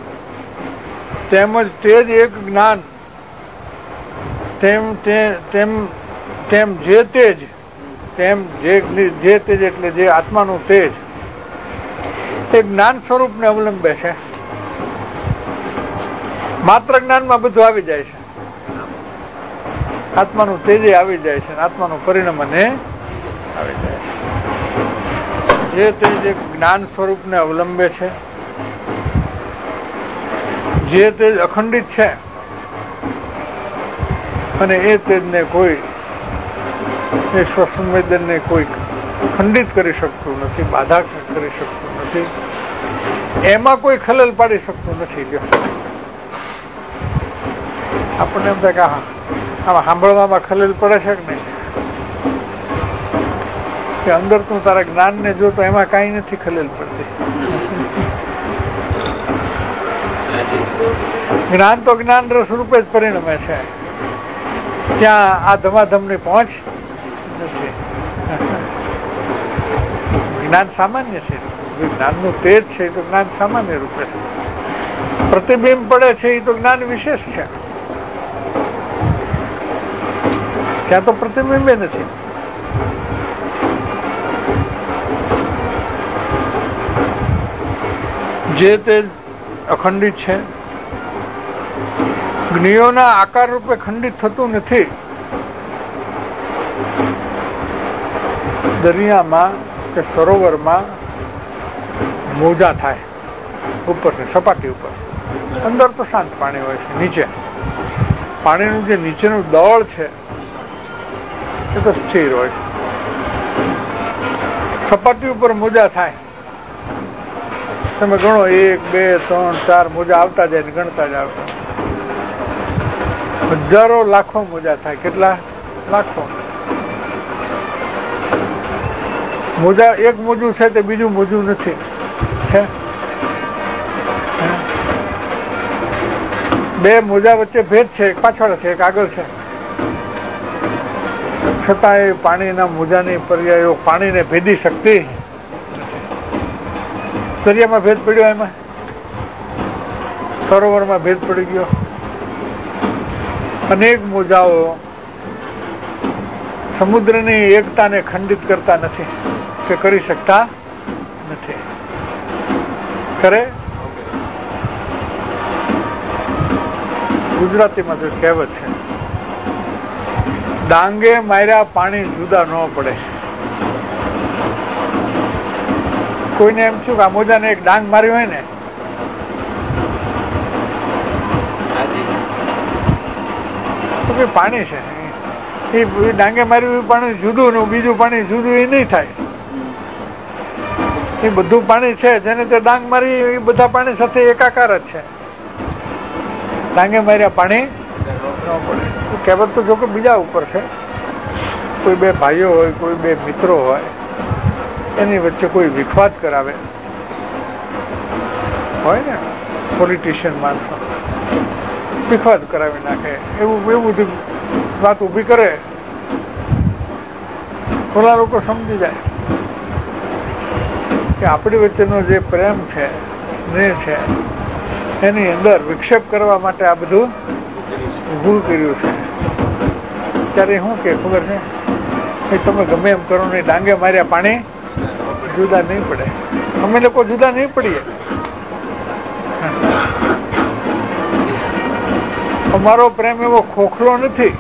તેમજ તે જ એક જ્ઞાન તેમ તેમ તેમ જે તેજ તેમ જે જે તેજ એટલે જે આત્માનું તેજ તે જ્ઞાન સ્વરૂપને અવલંબે છે. માત્ર જ્ઞાનમાં બધું આવી જાય છે. આત્માનું તેજે આવી જાય છે, આત્માનું પરિણમને આવી જાય છે. જે તેજ એક જ્ઞાન સ્વરૂપને અવલંબે છે, જે તેજ અખંડિત છે અને એ તેજને કોઈ એ સ્વસંવેદનને કોઈ ખંડિત કરી શકતું નથી, બાધા કરી શકતું નથી, એમાં કોઈ ખલેલ પાડી શકતું નથી. આપણને એમ થાય કે આમાં સાંભળવામાં ખલેલ પડે છે કે નહીં, કે અંદર તું તારા જ્ઞાનને જો તો એમાં કાંઈ નથી ખલેલ પડતી. જ્ઞાન તો જ્ઞાન રસ રૂપે જ પરિણમે છે. ત્યાં આ ધમાધમ ની પહોંચ નથી. જ્ઞાન સામાન્ય છે, જ્ઞાનનું તેજ છે એ તો જ્ઞાન સામાન્ય રૂપે છે. પ્રતિબિંબ પડે છે એ તો જ્ઞાન વિશેષ છે. ત્યાં તો પ્રતિબિંબે નથી. જે તે અખંડિત છે, જ્ઞેયોના આકાર રૂપે ખંડિત થતું નથી. દરિયામાં કે સરોવરમાં મોજા થાય ઉપર સપાટી ઉપર, અંદર તો શાંત પાણી હોય છે. નીચે પાણીનું જે નીચેનું દળ છે એ તો સ્થિર હોય છે. સપાટી ઉપર મોજા થાય, તમે ગણો એક બે ત્રણ ચાર મોજા આવતા જાય ને ગણતા જ આવતા. હજારો લાખો મોજા થાય. કેટલા લાખો મોજા? એક મોજું છે તે બીજું મોજું નથી છે. બે મોજા વચ્ચે ભેદ છે, એક પાછળ છે એક આગળ છે. છતાં એ પાણીના મોજાની પર્યાયો પાણીને ભેદી શકતી. દરિયામાં ભેદ પડ્યો, એમાં સરોવરમાં ભેદ પડી ગયો. અનેક મોજાઓ સમુદ્રની એકતાને ખંડિત કરતા નથી કે કરી શકતા નથી. કરે? ગુજરાતીમાં તો કહેવત છે, ડાંગે માર્યા પાણી જુદા ન પડે. કોઈને એમ છું કે આ મોજાને એક ડાંગ માર્યું હોય ને, તો ભાઈ પાણી છે એ ડાંગે માર્યું પાણી જુદું ને બીજું પાણી જુદું એ નહીં થાય. એ બધું પાણી છે જેને તે ડાંગ મારી એ બધા પાણી સાથે એકાકાર જ છે. ડાંગે માર્યા પાણી ન પડે. કહેવત તો જો કે બીજા ઉપર છે. કોઈ બે ભાઈઓ હોય, કોઈ બે મિત્રો હોય, એની વચ્ચે કોઈ વિખવાદ કરાવે હોય ને, પોલિટિશિયન માણસો વિખવાદ કરાવી નાખે, એવું એવું બધી વાત ઊભી કરે, થોડા લોકો સમજી જાય કે આપણી વચ્ચેનો જે પ્રેમ છે, સ્નેહ છે, એની અંદર વિક્ષેપ કરવા માટે આ બધું ઊભું કર્યું છે. ત્યારે શું કે ખબર છે, તમે ગમે એમ કરો ને, ડાંગે માર્યા પાણી જુદા નહીં પડે. અમે લોકો જુદા નહીં પડીએ. અમારો પ્રેમ એવો ખોખલો નથી.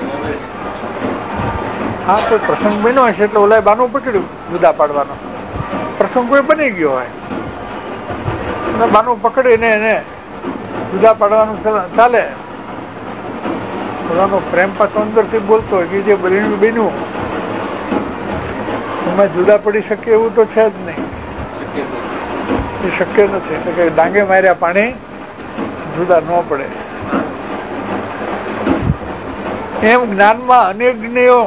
હા, કોઈ પ્રસંગ બન્યો હશે એટલે ઓલા બાનું પકડ્યું જુદા પાડવાનો. પ્રસંગ કોઈ બની ગયો હોય, બાનું પકડીને એને જુદા પાડવાનું ચાલે. ઓલાનો પ્રેમ પાછો અંદરથી બોલતો હોય કે જે બન્યું બન્યું એમાં જુદા પડી શકે એવું તો છે જ નહીં. એ શક્ય નથી. એટલે કે ડાંગે માર્યા પાણી જુદા ન પડે. એમ જ્ઞાનમાં અનેક જ્ઞેયો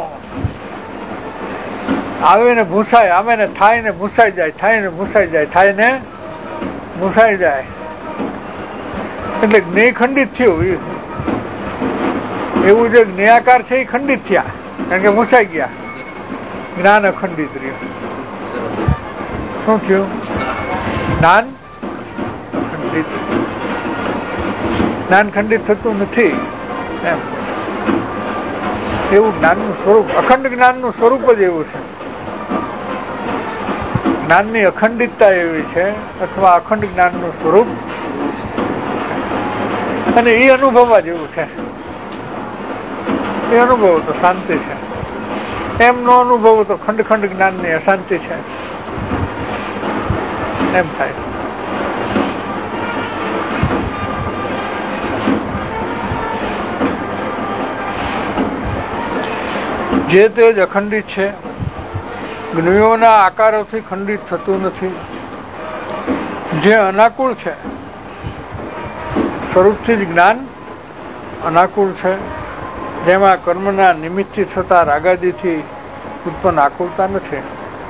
આવે ને ભૂસાય, આવે ને થાય ને ભૂસાઈ જાય, થાય ને ભૂસાઈ જાય, થાય ને ભૂસાઈ જાય. એટલે જ્ઞેય ખંડિત થયું. એવું જે જ્ઞેયાકાર છે એ ખંડિત થયા, કારણ કે ભૂસાઈ ગયા. જ્ઞાન અખંડિત રહ્યું. શું થયું? જ્ઞાન ખંડિત. જ્ઞાન ખંડિત થતું નથી એમ. એવું જ્ઞાનનું સ્વરૂપ, અખંડ જ્ઞાનનું સ્વરૂપ જ એવું છે. જ્ઞાનની અખંડિતતા એવી છે, અથવા અખંડ જ્ઞાનનું સ્વરૂપ, અને એ અનુભવવા જેવું છે. એ અનુભવ તો શાંતિ છે. એમ નો અનુભવ તો ખંડ ખંડ જ્ઞાનની અશાંતિ છે એમ થાય છે. જે તે જ અખંડિત છે, જ્ઞેયોના આકારોથી ખંડિત થતું નથી. જે અનાકુળ છે, સ્વરૂપથી જ જ્ઞાન અનાકુળ છે, જેમાં કર્મના નિમિત્તથી થતા રાગાદીથી ઉત્પન્ન આકુળતા નથી.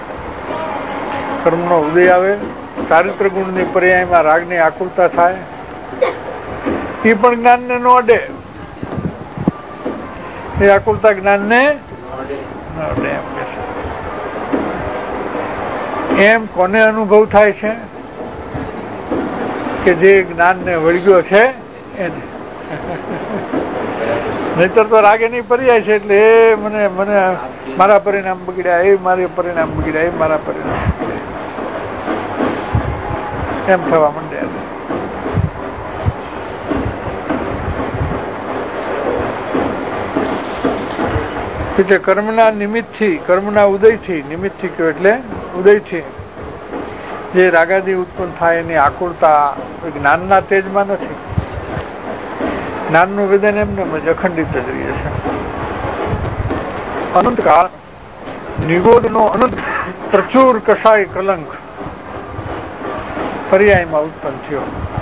કર્મનો ઉદય આવે, ચારિત્ર ગુણની પર્યાયમાં રાગની આકુળતા થાય, એ પણ જ્ઞાનને ન અડે. એ આકુલતા જ્ઞાનને નડે એમ કે છે. એમ કોને અનુભવ થાય છે કે જે જ્ઞાનને વળગ્યો છે એને. નહીતર તો રાગે નહીં પર્યાય છે એટલે એ મને મને મારા પરિણામ બગડ્યા, એ મારે પરિણામ બગડ્યા, એ મારા પરિણામ બગડ્યા એમ થવા માંડ્યા. એટલે કર્મના નિમિત્તથી, કર્મના ઉદયથી, નિમિત્તથી કયો એટલે ઉદયથી જે રાગાદી ઉત્પન્ન થાય એની આકુળતા જ્ઞાનના તેજમાં નથી. જ્ઞાનનું વેદન એમને અખંડિત જ રહે છે. અનંતકાળ નિગોદનો અનંત પ્રચુર કસાય કલંક પર્યાયમાં ઉત્પન્ન થયો.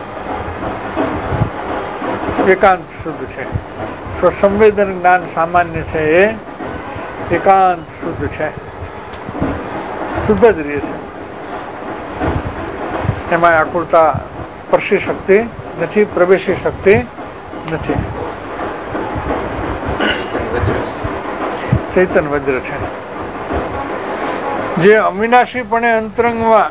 એકાંત શુદ્ધ છે. સ્વસંવેદન જ્ઞાન સામાન્ય છે એ એકાંત શુદ્ધ છે, શુદ્ધ જ રહે છે. એમાં આકુળતા સ્પર્શી શકતી નથી, પ્રવેશી શકતી નથી. ચૈતન વજ્ર છે જે અવિનાશીપણે અંતરંગમાં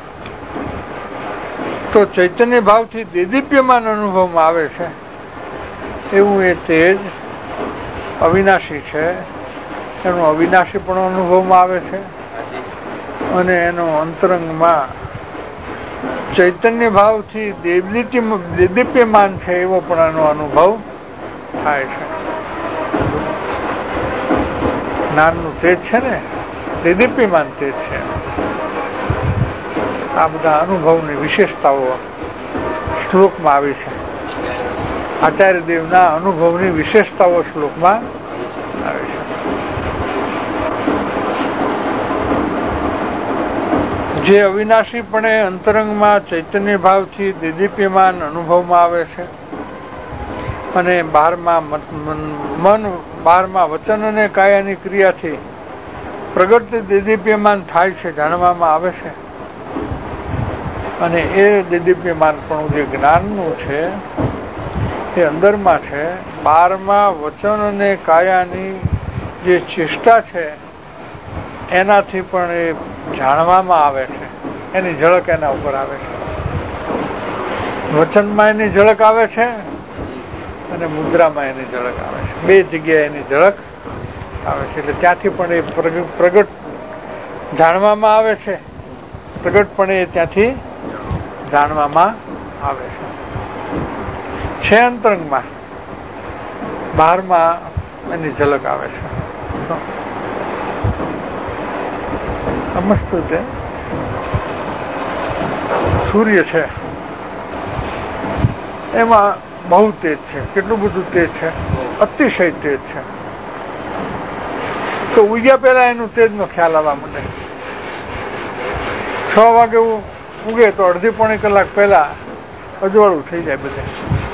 તો ચૈતન્ય ભાવથી દેદીપ્યમાન અનુભવમાં આવે છે એવું એ તેજ અવિનાશી છે. એનો અવિનાશી પણ અનુભવમાં આવે છે અને એનો અંતરંગમાં ચૈતન્ય ભાવથી દેદીપ્યમાન છે એવો પણ એનો અનુભવ થાય છે. જ્ઞાનનું તેજ છે ને દેદીપ્યમાન તેજ છે. આ બધા અનુભવની વિશેષતાઓ શ્લોકમાં આવી છે. આચાર્ય દેવના અનુભવની વિશેષતાઓ શ્લોકમાં આવે છે. જે અવિનાશીપણે અંતરંગમાં ચૈતન્ય ભાવથી દેદીપ્યમાન અનુભવમાં આવે છે અને બહારમાં મન બહારમાં વચન અને કાયાની ક્રિયાથી પ્રગટ દેદીપ્યમાન થાય છે, જાણવામાં આવે છે. અને એ દેદીપ્યમાન પણ જે જ્ઞાનનું છે એ અંદરમાં છે. બહારમાં વચન અને કાયાની જે ચેષ્ટા છે એનાથી પણ એ જાણવામાં આવે છે. એની ઝળક એના ઉપર આવે છે. વચનમાં એની ઝળક આવે છે અને મુદ્રામાં એની ઝળક આવે છે. બે જગ્યાએ એની ઝળક આવે છે. એટલે ત્યાંથી પણ એ પ્રગટ જાણવામાં આવે છે. પ્રગટ પણ એ ત્યાંથી જાણવામાં આવે છે. છે અંતરંગમાં, બહારમાં એની ઝલક આવે છે. સમજતું તે સૂર્ય છે એમાં બહુ તેજ છે. કેટલું બધું તેજ છે, અતિશય તેજ છે. તો ઉગ્યા પહેલા એનું તેજનો ખ્યાલ આવવા માંડે. છ વાગે ઉગે તો અડધી પોણી કલાક પહેલા અજવાળું થઈ જાય. બધે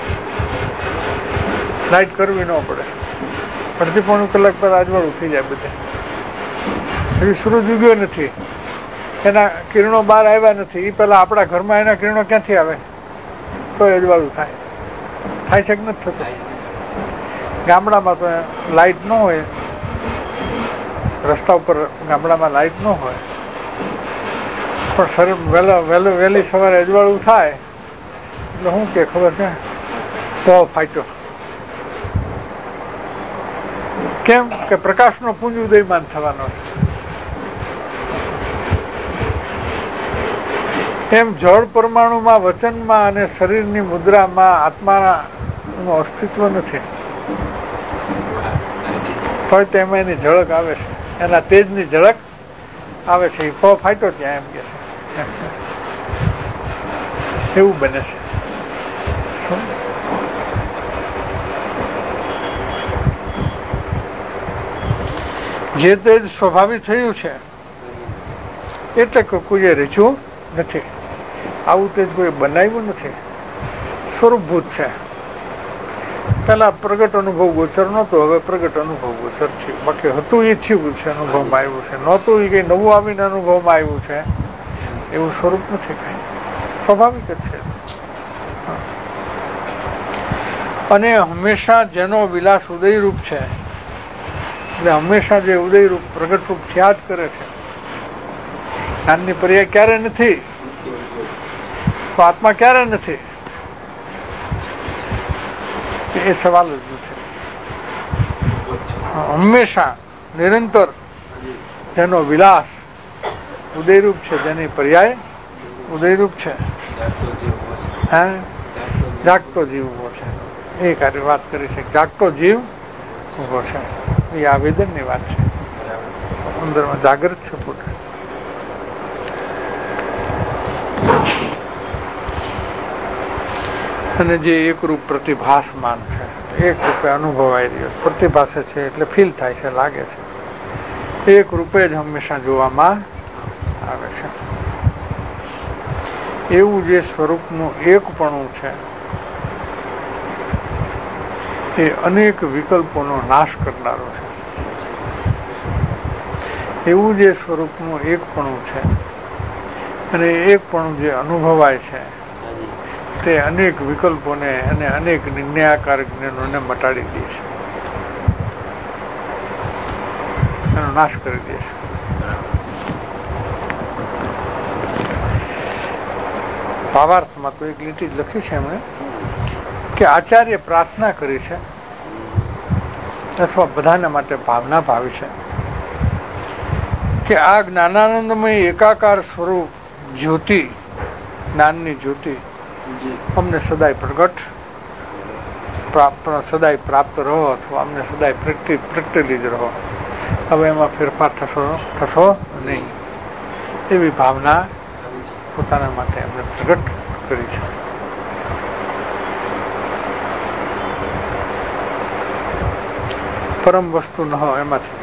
લાઈટ કરવી ન પડે. અડધી પોણી કલાક પહેલા અજવાળું થઈ જાય. બધે હજી સૂરજ ઉગ્યો નથી, એના કિરણો બહાર આવ્યા નથી. એ પેલા આપણા ઘરમાં એના કિરણો ક્યાંથી આવે તો અજવાળું થાય. થાય છે કે નથી થતું? ગામડામાં તો લાઈટ ન હોય, રસ્તા ઉપર ગામડામાં લાઈટ ન હોય, પણ સર વહેલા વહેલું વહેલી સવારે અજવાળું થાય એટલે શું કે ખબર છે, તો ફાટ્યો. કેમ કે પ્રકાશનો પુંજ ઉદયમાન થવાનો છે. એમ જળ પરમાણુમાં, વચનમાં અને શરીરની મુદ્રામાં આત્માનું અસ્તિત્વ નથી. તો તેમાં એની ઝળક આવે છે, એના તેજની ઝળક આવે છે. એ પ ફાટ્યો ત્યાં એમ કે છે. એવું બને છે. જે તેજ સ્વભાવિક થયું છે એટલે કોઈએ રચ્યું નથી. આવું તેજ કોઈ બનાવ્યું નથી. સ્વરૂપભૂત છે. પેલા પ્રગટ અનુભવ ગોચર નહોતો, હવે પ્રગટ અનુભવ ગોચર છે. બાકી હતું એ થયું છે, અનુભવમાં આવ્યું છે. નહોતું એ કઈ નવું આવીને અનુભવમાં આવ્યું છે એવું સ્વરૂપ નથી. કઈ સ્વાભાવિક જ છે. અને હંમેશા જેનો વિલાસ ઉદયરૂપ છે એટલે હંમેશા જે ઉદયરૂપ પ્રગટ રૂપ થયા જ કરે છે. જ્ઞાનની પર્યાય ક્યારે નથી તો આત્મા ક્યારે નથી એ સવાલ જ નથી. હંમેશા નિરંતર જેનો વિલાસ ઉદયરૂપ છે, જેની પર્યાય ઉદયરૂપ છે, હા જાગતો જીવ ઉભો છે. એ કાર્ય વાત કરી છે, જાગતો જીવ ઉભો છે. એ આવેદનની વાત છે. અંદરમાં જાગૃત છે પોતે. અને જે એકરૂપ પ્રતિભાસમાન છે, એક રૂપે અનુભવાઈ રહ્યો છે, પ્રતિભાસે છે એટલે ફીલ થાય છે, લાગે છે, એક રૂપે જ હંમેશા જોવામાં આવે છે. એવું જે સ્વરૂપનું એકપણું છે એ અનેક વિકલ્પોનો નાશ કરનારો છે. એવું જે સ્વરૂપનું એકપણું છે અને એકપણું જે અનુભવાય છે તે અનેક વિકલ્પોને અને અનેક નિર્ણયાકાર જ્ઞાનોને મટાડી દે છે, એનો નાશ કરી દે છે. ભાવાર્થમાં તો એક લીટી જ લખી છે એમણે કે આચાર્ય પ્રાર્થના કરી છે અથવા બધાના માટે ભાવના ભાવી છે કે આ જ્ઞાનાનંદમય એકાકાર સ્વરૂપ જ્યોતિ, જ્ઞાનની જ્યોતિ અમને સદાય પ્રગટ પ્રાપ્ત સદાય પ્રાપ્ત રહો અથવા અમને સદાય પ્રગટી પ્રગટેલી જ રહો. હવે એમાં ફેરફાર થશો થશો નહીં એવી ભાવના પોતાના માટે એમને પ્રગટ કરી છે. પરમ વસ્તુ ન હોય એમાંથી